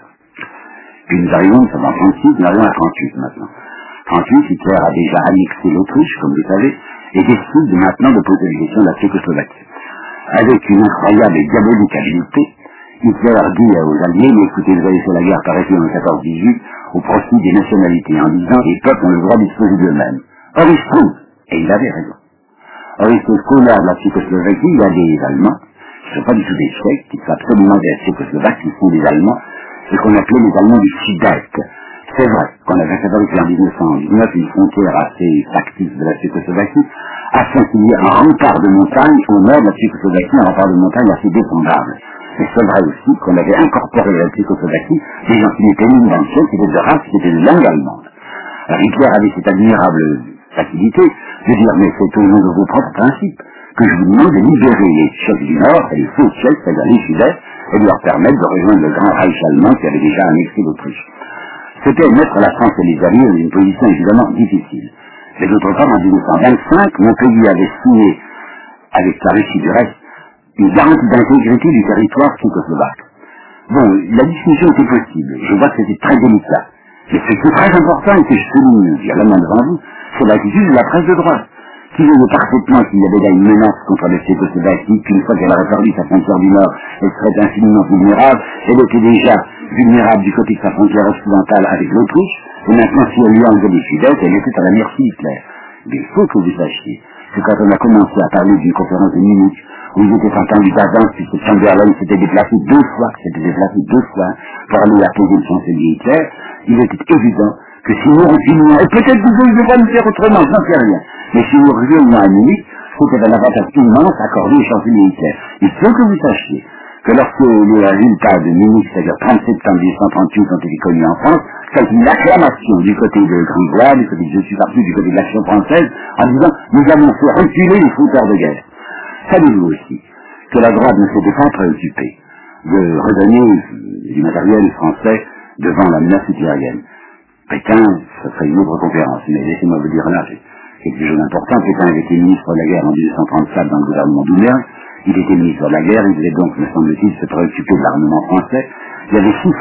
Puis nous arrivons, nous sommes en trente-six, nous arrivons à trente-huit maintenant. trente-huit, Hitler a déjà annexé l'Autriche, comme vous savez, et décide maintenant de poser la question de la Tchécoslovaquie. Avec une incroyable et diabolique habileté, Hitler dit aux Alliés, mais écoutez, vous avez fait la guerre par effet en quatorze dix-huit au profit des nationalités, en disant les peuples ont le droit de disposer d'eux-mêmes. Or, il se trouve, et il avait raison. Or, il se trouve qu'au nord de la Tchécoslovaquie, il y a des Allemands, qui ne sont pas du tout des Tchèques, qui sont absolument des Tchécoslovaques, qui sont des Allemands, et qu'on appelait les Allemands du Sud-Est. C'est vrai qu'on avait fabriqué en dix-neuf cent dix-neuf une frontière assez factice de la Tchécoslovaquie, afin qu'il y ait un rempart de montagne au nord de la Tchécoslovaquie, un rempart de montagne assez défendable. Et c'est vrai aussi qu'on avait incorporé à la Tchécoslovaquie des gens qui n'étaient ni dans le Tchèque, qui étaient de race, qui étaient de langue allemande. Alors Hitler avait cette admirable facilité de dire, mais c'est au nom de vos propres principes que je vous demande de libérer les Tchèques du Nord, et les faux Tchèques, c'est-à-dire les Sud-Est, et de leur permettre de rejoindre le grand Reich allemand qui avait déjà annexé l'Autriche. C'était mettre la France et les Alliés dans une position évidemment difficile. Mais d'autre part, en dix-neuf cent vingt-cinq, mon pays avait signé, avec la Russie du reste, une garantie d'intégrité du territoire tchécoslovaque. Bon, la discussion était possible. Je vois que c'était très délicat. Mais ce qui est très important et que je souligne, j'ai la main devant vous, c'est l'attitude de la presse de droite, qui voyait parfaitement qu'il y avait là une menace contre la Tchécoslovaquie, qu'une fois qu'elle aurait perdu sa frontière du Nord, elle serait infiniment vulnérable. Elle était déjà vulnérable du côté de sa frontière occidentale avec l'Autriche, et maintenant si elle lui enlevait les Sudètes, elle était à la merci Hitler. Mais il faut que vous sachiez que quand on a commencé à parler d'une conférence de Munich, où ils étaient entendus d'avance, puisque Chamberlain s'était déplacé deux fois, s'était déplacé deux fois pour aller apposer le chancelier Hitler, il était évident que si nous revenions, et peut-être que vous ne devez pas nous faire autrement, j'en sais rien, mais si nous revenions à Munich, c'était un avantage immense accordé au chancelier Hitler. Il faut que vous sachiez que lorsque les résultats de Munich, c'est-à-dire trente septembre mille neuf cent trente-huit, ont été connus en France, c'est une acclamation du côté de Gringoire, du côté de Je suis parti, du côté de l'Action française, en disant nous avons fait reculer les fauteurs de guerre. Savez-vous aussi que la droite ne s'était pas préoccupée de redonner du matériel français devant la menace hitlérienne. Pétain, ça serait une autre conférence, mais laissez-moi vous dire là, c'est quelque chose d'important. Pétain avait été ministre de la guerre en mille neuf cent trente-quatre dans le gouvernement Doumer. Il était ministre de la guerre, il devait donc, me semble-t-il, se préoccuper de l'armement français. Il y avait six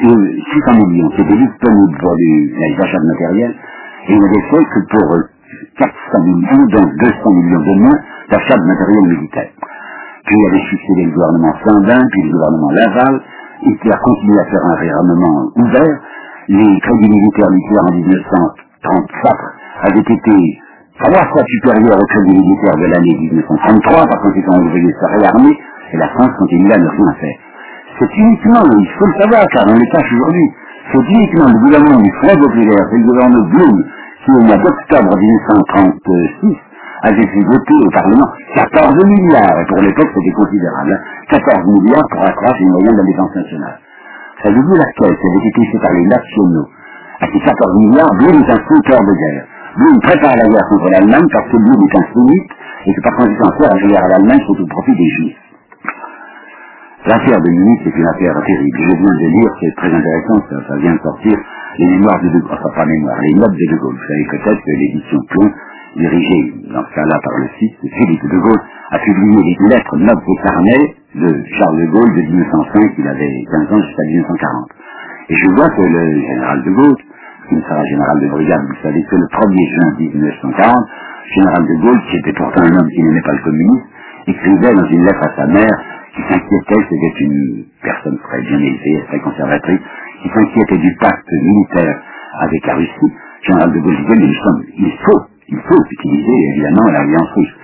cents millions qui étaient disponibles pour les achats de matériel, et il n'avait fait que pour quatre cents millions, donc deux cents millions de moins d'achat de matériel militaire. Puis il avait succédé le gouvernement Sandin, puis le gouvernement Laval, et qui a continué à faire un réarmement ouvert. Les crédits militaires nucléaires en mille neuf cent trente-quatre avaient été trois fois supérieurs aux crédits militaires de l'année mille neuf cent trente-trois, par conséquent on voulait se réarmer, et la France continue à ne rien faire. C'est uniquement, il faut le savoir, car on le cache aujourd'hui, c'est uniquement le gouvernement du Front populaire, c'est le gouvernement Blum, qui au mois d'octobre mille neuf cent trente-six avait fait voter au Parlement quatorze milliards, et pour l'époque c'était considérable, hein, quatorze milliards pour accroître les moyens de la défense nationale. Savez-vous laquelle qui avait été faite par les nationaux? À ces quatorze milliards, Blum est un fauteur de guerre. Blum prépare la guerre contre l'Allemagne parce que Blum est un sémite, et que par conséquent faire la guerre à l'Allemagne c'est au profit des Juifs. L'affaire de Munich est une affaire terrible. Je viens de lire, c'est très intéressant, ça, ça vient de sortir, les mémoires de De Gaulle, enfin pas mémoire, les notes de De Gaulle. Vous savez peut-être que l'édition Plon, dirigée dans ce cas-là par le fils de Philippe de Gaulle, a publié les lettres, notes et carnets de Charles de Gaulle de mille neuf cent cinq, il avait quinze ans jusqu'à mille neuf cent quarante. Et je vois que le général de Gaulle, qui sera général de brigade, vous savez que le premier juin mille neuf cent quarante, général de Gaulle, qui était pourtant un homme qui n'aimait pas le communisme, écrivait dans une lettre à sa mère, qui s'inquiétait, c'était une personne très bien élevée, très conservatrice, qui s'inquiétait du pacte militaire avec la Russie. Général de Gaulle disait, mais nous sommes, il faut, il faut utiliser évidemment l'alliance russe.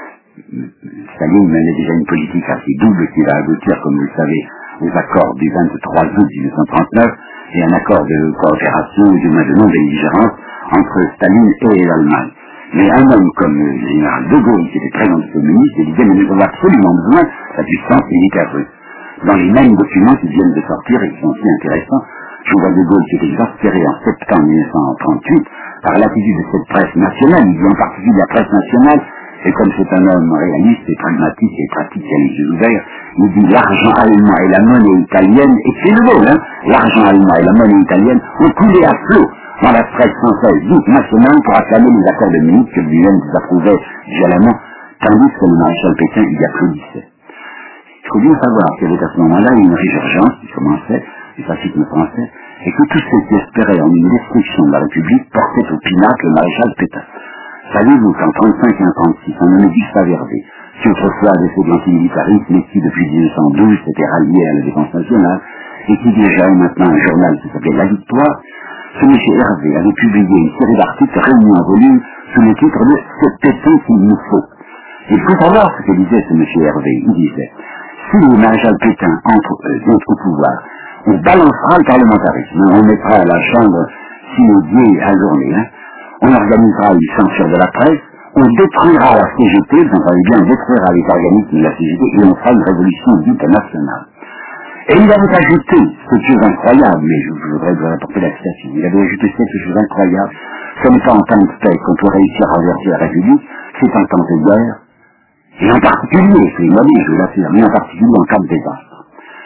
Staline menait déjà une politique assez double qui va aboutir, comme vous le savez, aux accords du vingt-trois août mille neuf cent trente-neuf et un accord de coopération, ou du moins de non-belligérance, entre Staline et l'Allemagne. Mais un homme comme le général de Gaulle, qui était très anticommuniste, il disait, mais nous avons absolument besoin de la puissance militaire russe. Dans les mêmes documents qui viennent de sortir et qui sont aussi intéressants, général de Gaulle qui était exaspéré en septembre mille neuf cent trente-huit par l'attitude de cette presse nationale, il dit en particulier la presse nationale, et comme c'est un homme réaliste et pragmatique et pratique qui a les yeux ouverts, il dit l'argent allemand et la monnaie italienne, et c'est le mot, hein, l'argent allemand et la monnaie italienne ont coulé à flot dans la presse française dite nationale pour acclamer les accords de Munich que lui-même désapprouvait violemment, tandis que le maréchal Pétain y applaudissait. Il faut bien savoir qu'il y avait à ce moment-là une résurgence qui commençait, du fascisme français, et que tous ceux qui espéraient en une destruction de la République portaient au pinacle le maréchal Pétain. Savez-vous qu'en trente-cinq et en trente-six, un nommé Gustave Hervé, qui autrefois avait fait de l'antimilitarisme, mais qui depuis mille neuf cent douze s'était rallié à la défense nationale, et qui dirigeait maintenant un journal qui s'appelait La Victoire, ce M. Hervé avait publié une série d'articles réunis en volume sous le titre de « C'est Pétain qu'il nous faut ». Il faut savoir ce que disait ce M. Hervé. Il disait « Si le maréchal Pétain entre euh, au pouvoir, on balancera le parlementarisme, on mettra à la chambre synodier à journée, hein. On organisera une censure de la presse, on détruira la C G T, vous entendez bien, on détruira les organismes de la C G T et on fera une révolution dite nationale. » Et il avait ajouté cette chose incroyable, mais je, je voudrais vous rapporter la citation, il avait ajouté cette chose incroyable, ce n'est pas en temps de paix qu'on peut réussir à renverser la République, c'est en temps de guerre, et en particulier, c'est moi je l'affirme, mais en particulier en cas de désastre.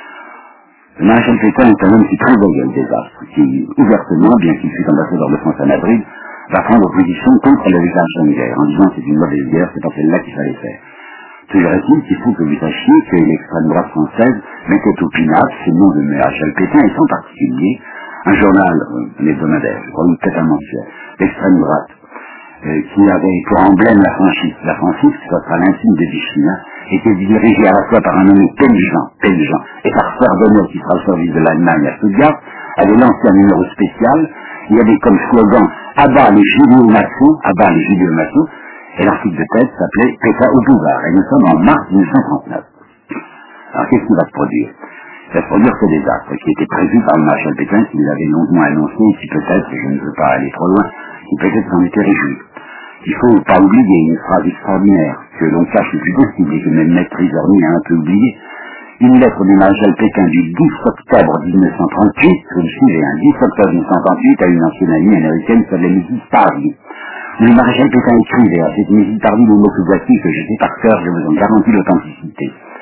Le maréchal Pétain est un homme qui prévoyait le désastre, qui ouvertement, bien qu'il fût ambassadeur de France à Madrid, va prendre position contre la déclaration de guerre, en disant que c'est une mauvaise guerre, c'est pas celle-là qu'il fallait faire. Toujours est-il qu'il faut que vous sachiez que l'extrême droite française mettait au pinacle ce nom de maréchal Pétain, et en particulier un journal euh, hebdomadaire, je crois, ou peut-être un mensuel, l'extrême droite, euh, qui avait pour emblème la franchise, la franchise qui sera l'insigne de Vichy, hein, était dirigée à la fois par un nommé Pellejean, Pellejean, et par Ferdinand, qui sera au service de l'Allemagne à Stuttgart, avait lancé un numéro spécial. Il y avait comme slogan « Abat les judéo-maçons », « Abat les judéo-maçons », et l'article de tête s'appelait « Pétain au pouvoir », et nous sommes en mars mille neuf cent trente-neuf. Alors qu'est-ce qui va se produire? Il va se produire ce désastre qui était prévu par le maréchal Pétain, qui l'avait longuement annoncé, et qui peut-être, je ne veux pas aller trop loin, qui peut-être s'en était réjoui. Il ne faut pas oublier une phrase extraordinaire, que l'on cache le plus possible, et que même Maître Trizorni a un peu oublié, une lettre du maréchal Pétain du dix octobre mille neuf cent trente-huit, vous me suivez, un dix octobre mille neuf cent trente-huit, à une ancienne amie américaine qui s'appelait Missus Pardy. Le maréchal Pétain écrivait à cette Missus Pardy le mot que voici, que je sais par cœur, je vous en garantis l'authenticité.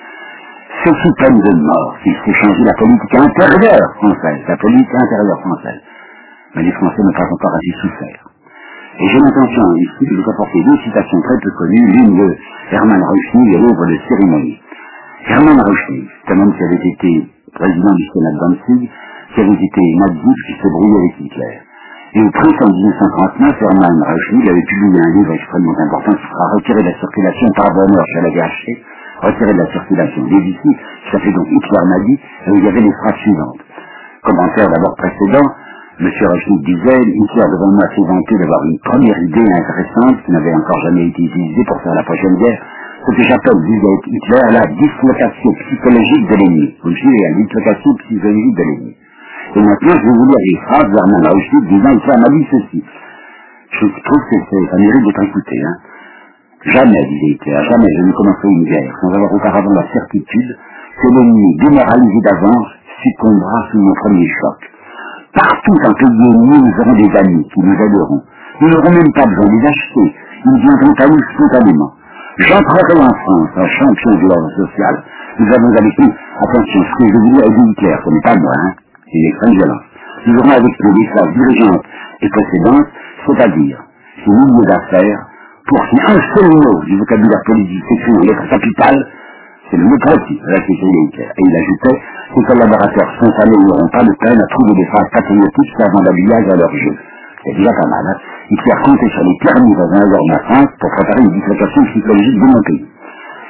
C'est sous peine de mort qu'il faut changer la politique intérieure française, la politique intérieure française. Mais les Français n'ont pas encore assez souffert. Et j'ai l'intention ici de vous apporter deux citations très peu connues, l'une de Hermann Rauschning et l'autre de Cérémonie. Hermann Rauschning, c'est un homme qui avait été président du Sénat de Danzig, qui avait été nazi, qui s'est brouillé avec Hitler. Et au printemps mille neuf cent trente-neuf, Hermann Rauschning avait publié un livre extrêmement important qui sera retiré de la circulation par bonheur chez la V H C, retiré de la circulation des B C, qui s'appelait donc Hitler nazi, et où il y avait les phrases suivantes. Commentaire d'abord précédent, M. Rauschning disait, Hitler devant moi s'est vanté d'avoir une première idée intéressante qui n'avait encore jamais été utilisée pour faire la prochaine guerre, ce que j'appelle, disait Hitler, la dislocation psychologique de l'ennemi. Vous me suivez, la dislocation psychologique de l'ennemi. Et maintenant, je vais vous lire les phrases d'Hermann Rauschning disant, Hitler m'a dit ceci. Je trouve que ça mérite d'être écouté, hein. Jamais, disait Hitler, jamais je ne commencerai une guerre sans avoir auparavant la certitude que l'ennemi, démoralisé d'avance, succombera sous mon premier choc. Partout en pays ennemi, nous aurons des amis qui nous aideront. Nous n'aurons même pas besoin de les acheter. Ils viendront à nous spontanément. J'entrerai en France, un champion de l'ordre social. Nous avons avec nous, attention, ce que je vous dis à Hitler, ce n'est pas moi, hein, c'est une extrême violence. Nous aurons avec nous des classes dirigeantes et précédentes, c'est-à-dire ces milieux d'affaires, pour qui un seul mot du vocabulaire politique s'écrit en lettres capitales, c'est le mot profit, là c'est Hitler. Et il ajoutait, ces collaborateurs spontanés n'auront pas de peine à trouver des phrases patriotiques servant d'habillage à leur jeu. C'est déjà pas mal, hein. Hitler comptait sur les permis dans un de la France pour préparer une dislocation psychologique de mon pays.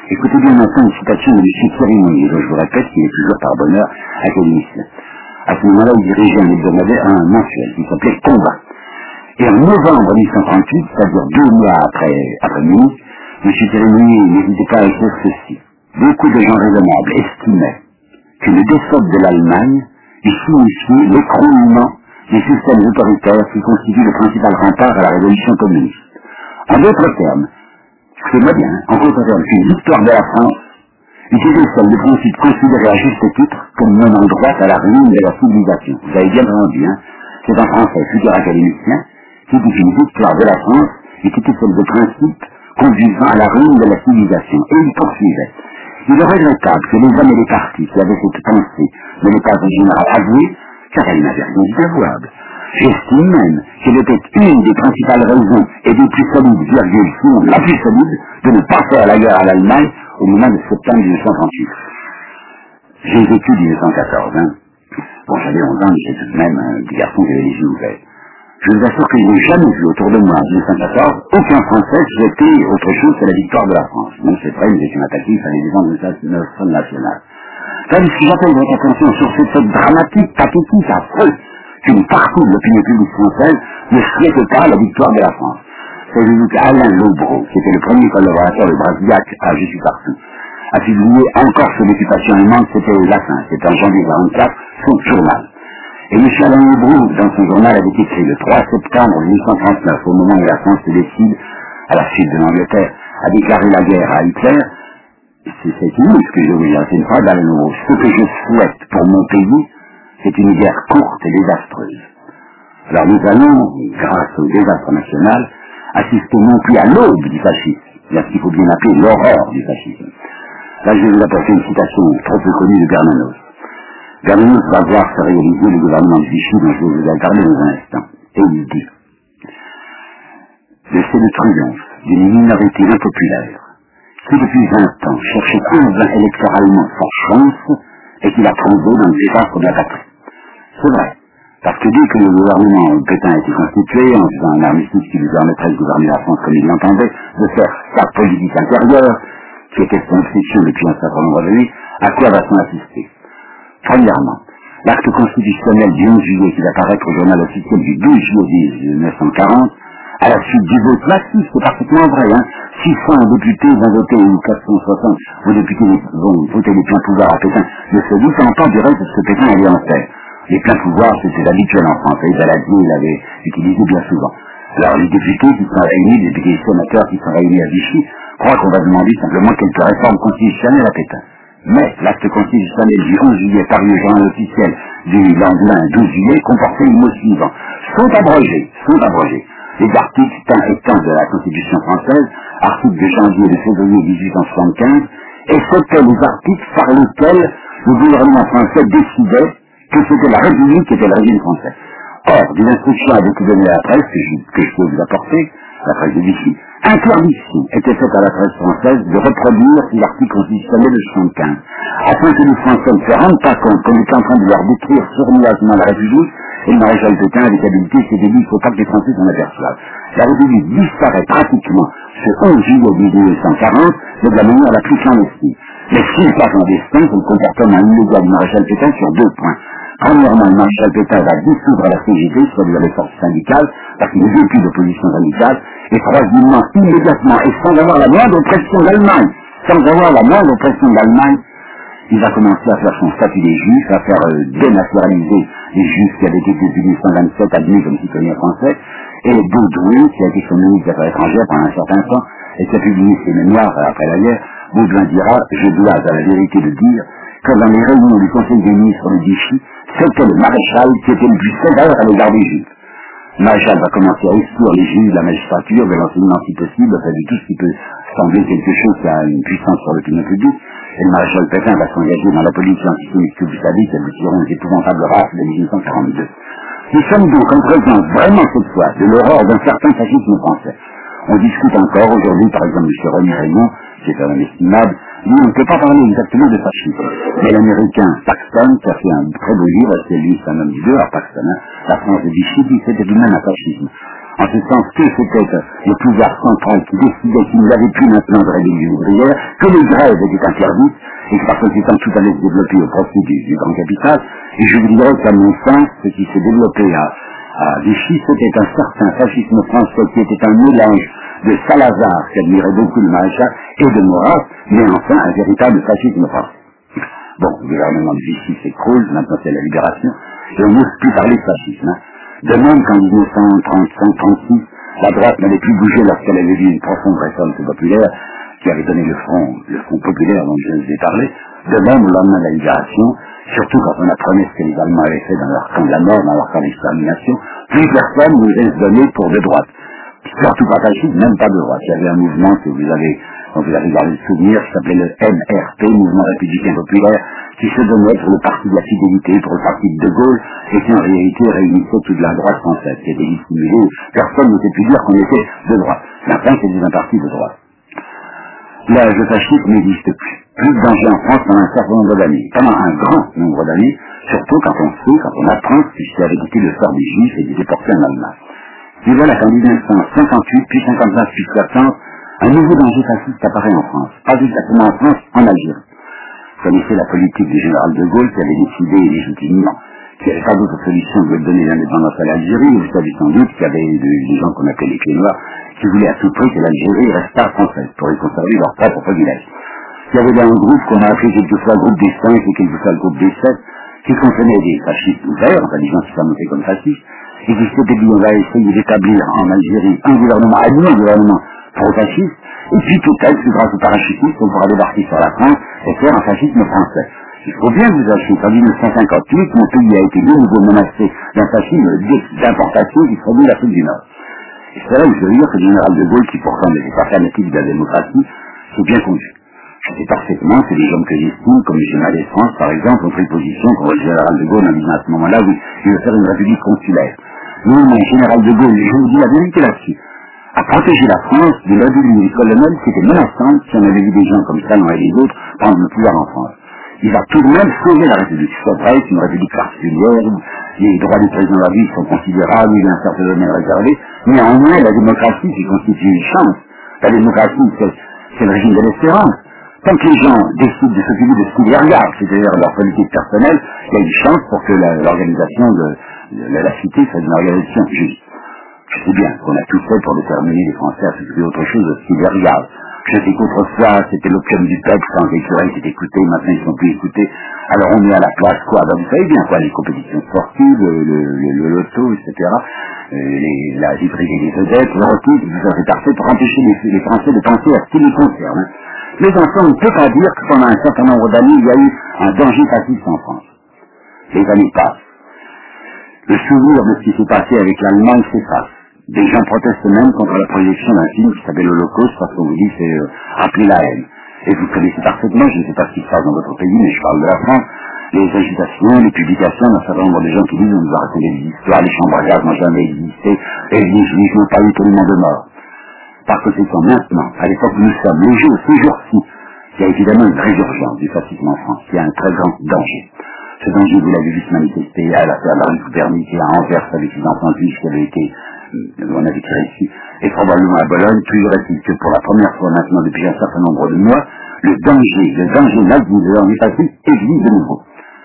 Écoutez bien maintenant une citation de M. Thierry, dont je vous répète qu'il est toujours par bonheur académicien. À ce moment-là, il dirigeait un hebdomadaire, un mensuel, qui s'appelait Combat. Et en novembre mille neuf cent trente-huit, c'est-à-dire deux mois après, après nous, M. Thierry n'hésitait pas à écrire ceci. Beaucoup de gens raisonnables estimaient que le défaut de l'Allemagne est signifié l'écroulement des systèmes autoritaires qui constituent le principal rempart à la révolution communiste. En d'autres termes, écoutez-moi bien, en d'autres termes, une victoire de la France utilisait celle de principe considéré à juste titre comme menant droit à la ruine de la civilisation. Vous avez bien entendu, hein, c'est un Français, futur académicien, qui dit qu'une victoire de la France était celle de principe conduisant à la ruine de la civilisation. Et il poursuivait. Il est regrettable que les hommes et les partis qui avaient cette pensée ne l'aient pas en général avouée, car elle n'avait rien d'inavouable. J'estime même qu'elle était une des principales raisons et des plus solides, virgule, sinon la plus solide, de ne pas faire la guerre à l'Allemagne au moment de septembre mille neuf cent trente-huit. J'ai vécu mille neuf cent quatorze, hein. Bon, j'avais onze ans, mais j'étais tout de même un petit garçon qui avait les yeux ouverts. Je vous assure que je n'ai jamais vu autour de moi en mille neuf cent quatorze aucun Français souhaiter autre chose que la victoire de la France. Donc c'est vrai, nous étions attaqués, il fallait défendre notre front national. Tandis que j'appelle votre attention sur ce fait dramatique, pathétique, affreux, qu'une partie de l'opinion publique française ne souhaitait pas la victoire de la France. C'est-à-dire qu'Alain Lobreau, qui était le premier collaborateur de Brasillac à Je suis partout, a publié encore sur l'occupation allemande, c'était la fin, c'était en janvier quarante-quatre, son journal. Et M. Alain Lobreau, dans son journal, avait écrit le trois septembre mille neuf cent trente-neuf, au moment où la France se décide, à la suite de l'Angleterre, à déclarer la guerre à Hitler, c'est une ce que je vous dire, c'est une phrase d'Alain Lobreau. Ce que je souhaite pour mon pays, c'est une guerre courte et désastreuse. Alors nous allons, grâce au désastre national, assister non plus à l'aube du fascisme, il y a ce qu'il faut bien appeler l'horreur du fascisme. Là, je vais vous apporter une citation trop peu connue de Bernanos. Bernanos va voir se réaliser le gouvernement de Vichy dont je vais vous en parler dans un instant. Et il dit, c'est le triomphe d'une minorité impopulaire qui depuis vingt ans cherchait en vain électoralement sa chance et qui l'a trouvée dans le désastre de la patrie. C'est vrai, parce que dès que le gouvernement Pétain a été constitué, en faisant un armistice qui lui permettrait de gouverner la France comme il l'entendait, de faire sa politique intérieure, qui était son obsession depuis un certain nombre d'années, à quoi va-t-on assister? Premièrement, l'acte constitutionnel du onze juillet qui va apparaître au journal officiel du douze juillet mille neuf cent quarante, à la suite du vote massif, c'est parfaitement vrai, hein. six cents députés vont voter, ou quatre cent soixante vont, députés, vont voter les pleins pouvoirs à Pétain, de ce douze cent ans du reste de ce que Pétain allait en faire. Les pleins pouvoirs, c'était habituel en France, et Daladier l'avait utilisé bien souvent. Alors les députés qui sont réunis, les députés sénateurs qui sont réunis à Vichy, croient qu'on va demander simplement quelques réformes constitutionnelles à Pétain. Mais l'acte constitutionnel du onze juillet paru au journal officiel du lendemain douze juillet comportait le mot suivant. Sont abrogés, sont abrogés. Les articles tant et tant de la Constitution française, articles de janvier et de février dix-huit cent soixante-quinze, et c'étaient les articles par lesquels le gouvernement français décidait que c'était la République qui était le régime français. Or, des instructions avaient été données à la presse, que je, que je peux vous apporter, la presse de Vichy, interdiction était faite à la presse française de reproduire l'article constitutionnel de soixante-quinze, afin que les Français ne se rendent pas compte qu'on était en train de leur détruire sournoisement la République, et le maréchal Pétain, avec habileté, s'est dit, il ne faut pas que les Français s'en aperçoivent. La République disparaît pratiquement ce onze juillet mille neuf cent quarante, mais de la manière la plus clandestine. Mais ce qui n'est pas clandestin, c'est le comportement illégal du maréchal Pétain sur deux points. Premièrement, le maréchal Pétain va dissoudre la C G T, c'est-à-dire les forces syndicales, parce qu'il n'y a plus d'opposition syndicale, et troisièmement, immédiatement, et sans avoir la moindre pression d'Allemagne, sans avoir la moindre pression d'Allemagne, il va commencer à faire son statut des juifs, à faire euh, dénaturaliser les juifs qui avaient été depuis mille neuf cent vingt-sept admis comme citoyens français, et Baudouin, qui a été son ministre des Affaires étrangères pendant un certain temps, et qui a publié ses mémoires après la guerre, Baudouin dira, je dois à la vérité de dire, que dans les réunions du Conseil des ministres de Vichy, c'était le maréchal qui était le plus sévère à l'égard des juifs. Le maréchal va commencer à exclure les juifs de la magistrature, de l'enseignement si possible, enfin de tout ce qui peut sembler quelque chose qui a une puissance sur l'opinion publique. Et le maréchal Pétain va s'engager dans la politique antisémite que vous savez, qui aboutiront aux épouvantables rafles de mille neuf cent quarante-deux. Nous sommes donc en présence vraiment cette fois de l'horreur d'un certain fascisme français. On discute encore aujourd'hui, par exemple, M. René Raymond, qui est un homme estimable, lui, on ne peut pas parler exactement de fascisme. Mais l'américain Paxton, qui a fait un très beau livre, c'est lui, c'est un homme du deux, alors Paxton, hein, la France de Vichy, dit que c'était tout de même un fascisme. en ce sens que c'était le pouvoir central qui décidait qu'il n'y avait plus maintenant de rébellion ouvrière, que les grèves étaient interdites, et que par conséquent tout allait se développer au profit du, du grand capital. Et je vous dirais qu'à mon sens, ce qui s'est développé à, à Vichy, c'était un certain fascisme français qui était un mélange de Salazar, qui admirait beaucoup le maréchal, et de Maurras, mais enfin un véritable fascisme français. Bon, le gouvernement de Vichy s'écroule, maintenant c'est la libération, et on n'ose plus parler de fascisme. Hein. De même qu'en dix-neuf cent trente-cinq trente-six, la droite n'avait plus bougé lorsqu'elle avait vu une profonde réforme populaire qui avait donné le front, le front populaire dont je vous ai parlé. De même, au lendemain de la libération, surtout quand on apprenait ce que les Allemands avaient fait dans leur camp de la mort, dans leur camp d'extermination, plus personne ne voulait se donner pour de droite. Surtout pas fasciste, même pas de droite. Il y avait un mouvement que vous avez, dont vous avez gardé le souvenir, qui s'appelait le M R P, Mouvement Républicain Populaire, qui se donnait pour le parti de la fidélité, pour le parti de De Gaulle, et qui en réalité réunissait toute la droite française, qui était dissimulée. Personne n'osait plus dire qu'on était de droite. La France était un parti de droite. L'âge de fascisme n'existe plus. Plus de danger en France pendant un certain nombre d'années. Pendant un grand nombre d'années, surtout quand on sait, quand on apprend ce qui avait été le sort des Juifs et des déportés en Allemagne. Et voilà qu'en dix-neuf cent cinquante-huit, puis cinquante-neuf, puis soixante, un nouveau danger fasciste apparaît en France. Pas exactement en France, en Algérie. Vous connaissez la politique du général de Gaulle qui avait décidé légitimement qu'il n'y avait pas d'autre solution que de donner l'indépendance à l'Algérie. Vous savez sans doute qu'il y avait des gens qu'on appelait les clés noirs qui voulaient à tout prix que l'Algérie restât française pour y conserver leur propre privilège. Il y avait un groupe qu'on a appelé quelquefois le groupe des cinq et quelquefois le groupe des sept qui contenait des fascistes ouverts, enfin des gens qui s'annonçaient comme fascistes, et qui s'étaient dit on va essayer d'établir en Algérie un gouvernement, à nous un gouvernement pro-fasciste, et puis peut-être que grâce au parachutisme on pourra débarquer sur la France et faire un fascisme français. Il faut bien vous acheter qu'en dix-neuf cent cinquante-huit, mon pays a été de nouveau menacé d'un fascisme d'importation qui serait venu l'Afrique du Nord. Et c'est là où je veux dire que le général de Gaulle, qui pourtant n'était pas fanatique de la démocratie, s'est bien conduit. Je sais parfaitement que les gens que j'estime, comme le général des France, par exemple, ont pris position contre le général de Gaulle en disant à ce moment-là, oui, il veut faire une république consulaire. Non, mais le général de Gaulle, je vous dis la vérité là-dessus, a protégé la France de l'abus du colonel qui était menaçante si on avait vu des gens comme Talon et les autres prendre le pouvoir en France. Il va tout de même sauver la République. C'est vrai, c'est une République particulière, où les droits du président de la ville sont considérables, il y a un certain domaine réservé, mais en moins la démocratie qui constitue une chance. La démocratie, c'est, c'est le régime de l'espérance. Tant que les gens décident de s'occuper de ce qu'ils regardent, c'est-à-dire leur politique personnelle, il y a une chance pour que la, l'organisation de, de la cité soit une organisation juste. Je sais bien qu'on a tout fait pour déterminer les Français à s'occuper d'autre chose de ce qu'ils regardent. Je sais qu'autrefois, c'était l'opium du peuple quand les écureuils s'étaient écoutés, maintenant ils ne sont plus écoutés. Alors on met à la place quoi? Ben, vous savez bien quoi, les compétitions sportives, le, le, le, le loto, et cetera. Euh, les, la vie privée des vedettes, le retour, tout ça c'est parfait pour empêcher les, les Français de penser à ce qui les concerne. Hein. Mais enfin, on ne peut pas dire que pendant un certain nombre d'années, il y a eu un danger fasciste en France. Les années passent. Le souvenir de ce qui s'est passé avec l'Allemagne s'efface. Des gens protestent même contre la projection d'un film qui s'appelle l'Holocauste parce qu'on vous dit c'est euh, rappeler la haine. Et vous connaissez parfaitement, je ne sais pas ce qui se passe dans votre pays, mais je parle de la France, les agitations, les publications d'un certain nombre de gens qui disent on nous a raconté des histoires, les chambres à gaz n'ont jamais existé, et les juifs n'ont pas eu tellement de morts. Par conséquent, maintenant, à l'époque où nous sommes, les jours, ces jours-ci, il y a évidemment une vraie urgence du fascisme en France, il y a un très grand danger. Ce danger, vous l'avez vu se manifester à l'affaire de la rue Copernic et à Anvers avec les enfants juifs qui avaient été, on avait tiré ici, et probablement à Bologne. Toujours est-il que pour la première fois maintenant depuis un certain nombre de mois, le danger, le danger nazi de l'ennui fasciste existe de nouveau.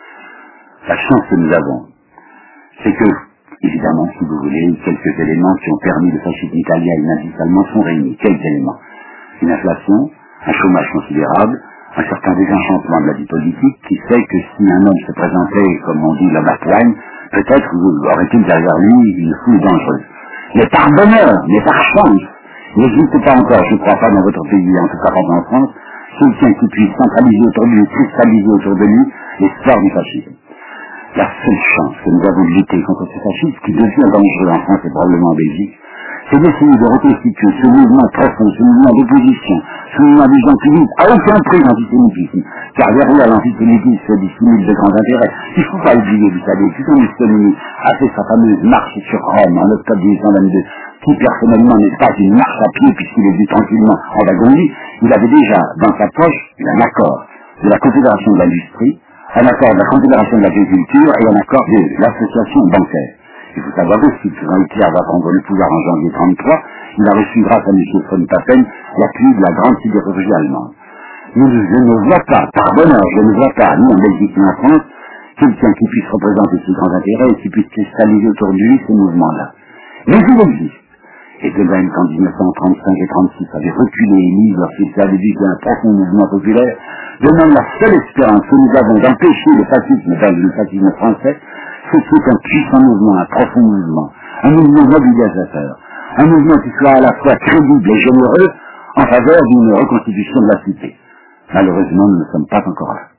La chance que nous avons, c'est que, évidemment, si vous voulez, quelques éléments qui ont permis le fascisme italien et le nazisme allemand sont réunis. Quels éléments? Une inflation, un chômage considérable, un certain désenchantement de la vie politique qui fait que si un homme se présentait, comme on dit, la Batouane, peut-être vous aurait-il derrière lui une foule dangereuse. Mais par bonheur, mais par chance, il n'existe pas encore, je ne crois pas dans votre pays, en tout cas pas en France, quelqu'un qui puisse centraliser autour de lui, cristalliser autour de lui l'espoir du fascisme. La seule chance que nous avons de lutter contre ce fascisme, qui devient dangereux en France et probablement en Belgique, c'est d'essayer de reconstituer ce mouvement profond, ce mouvement d'opposition, ce mouvement des gens qui disent à aucun prix l'antisémitisme, car derrière l'antisémitisme se dissimule de grands intérêts. Il ne faut pas oublier, vous savez, que quand Mussolini a fait sa fameuse marche sur Rome en octobre mille huit cent vingt-deux, qui personnellement n'est pas une marche à pied puisqu'il est venu tranquillement en wagon-lit, il avait déjà dans sa poche un accord de la Confédération de l'industrie, un accord de la Confédération de l'agriculture et un accord de l'association bancaire. Il faut savoir aussi que quand Hitler va prendre le pouvoir en janvier trente-trois, il a reçu grâce à M. von Papen l'appui de la grande sidérurgie allemande. Nous, je ne vois pas, par bonheur, je ne vois pas, ni en Belgique ni en France, quelqu'un qui puisse représenter ses grands intérêts et qui puisse cristalliser autour de lui ces mouvements-là. Mais il existe. Et de même qu'en mille neuf cent trente-cinq et trente-six avait reculé et mis lorsqu'il s'est début d'un profond mouvement populaire, de même la seule espérance que nous avons d'empêcher le fascisme, le fascisme français, c'est que c'est un puissant mouvement, un profond mouvement, un mouvement mobilisateur, un mouvement qui soit à la fois crédible et généreux en faveur d'une reconstitution de la cité. Malheureusement, nous ne sommes pas encore là.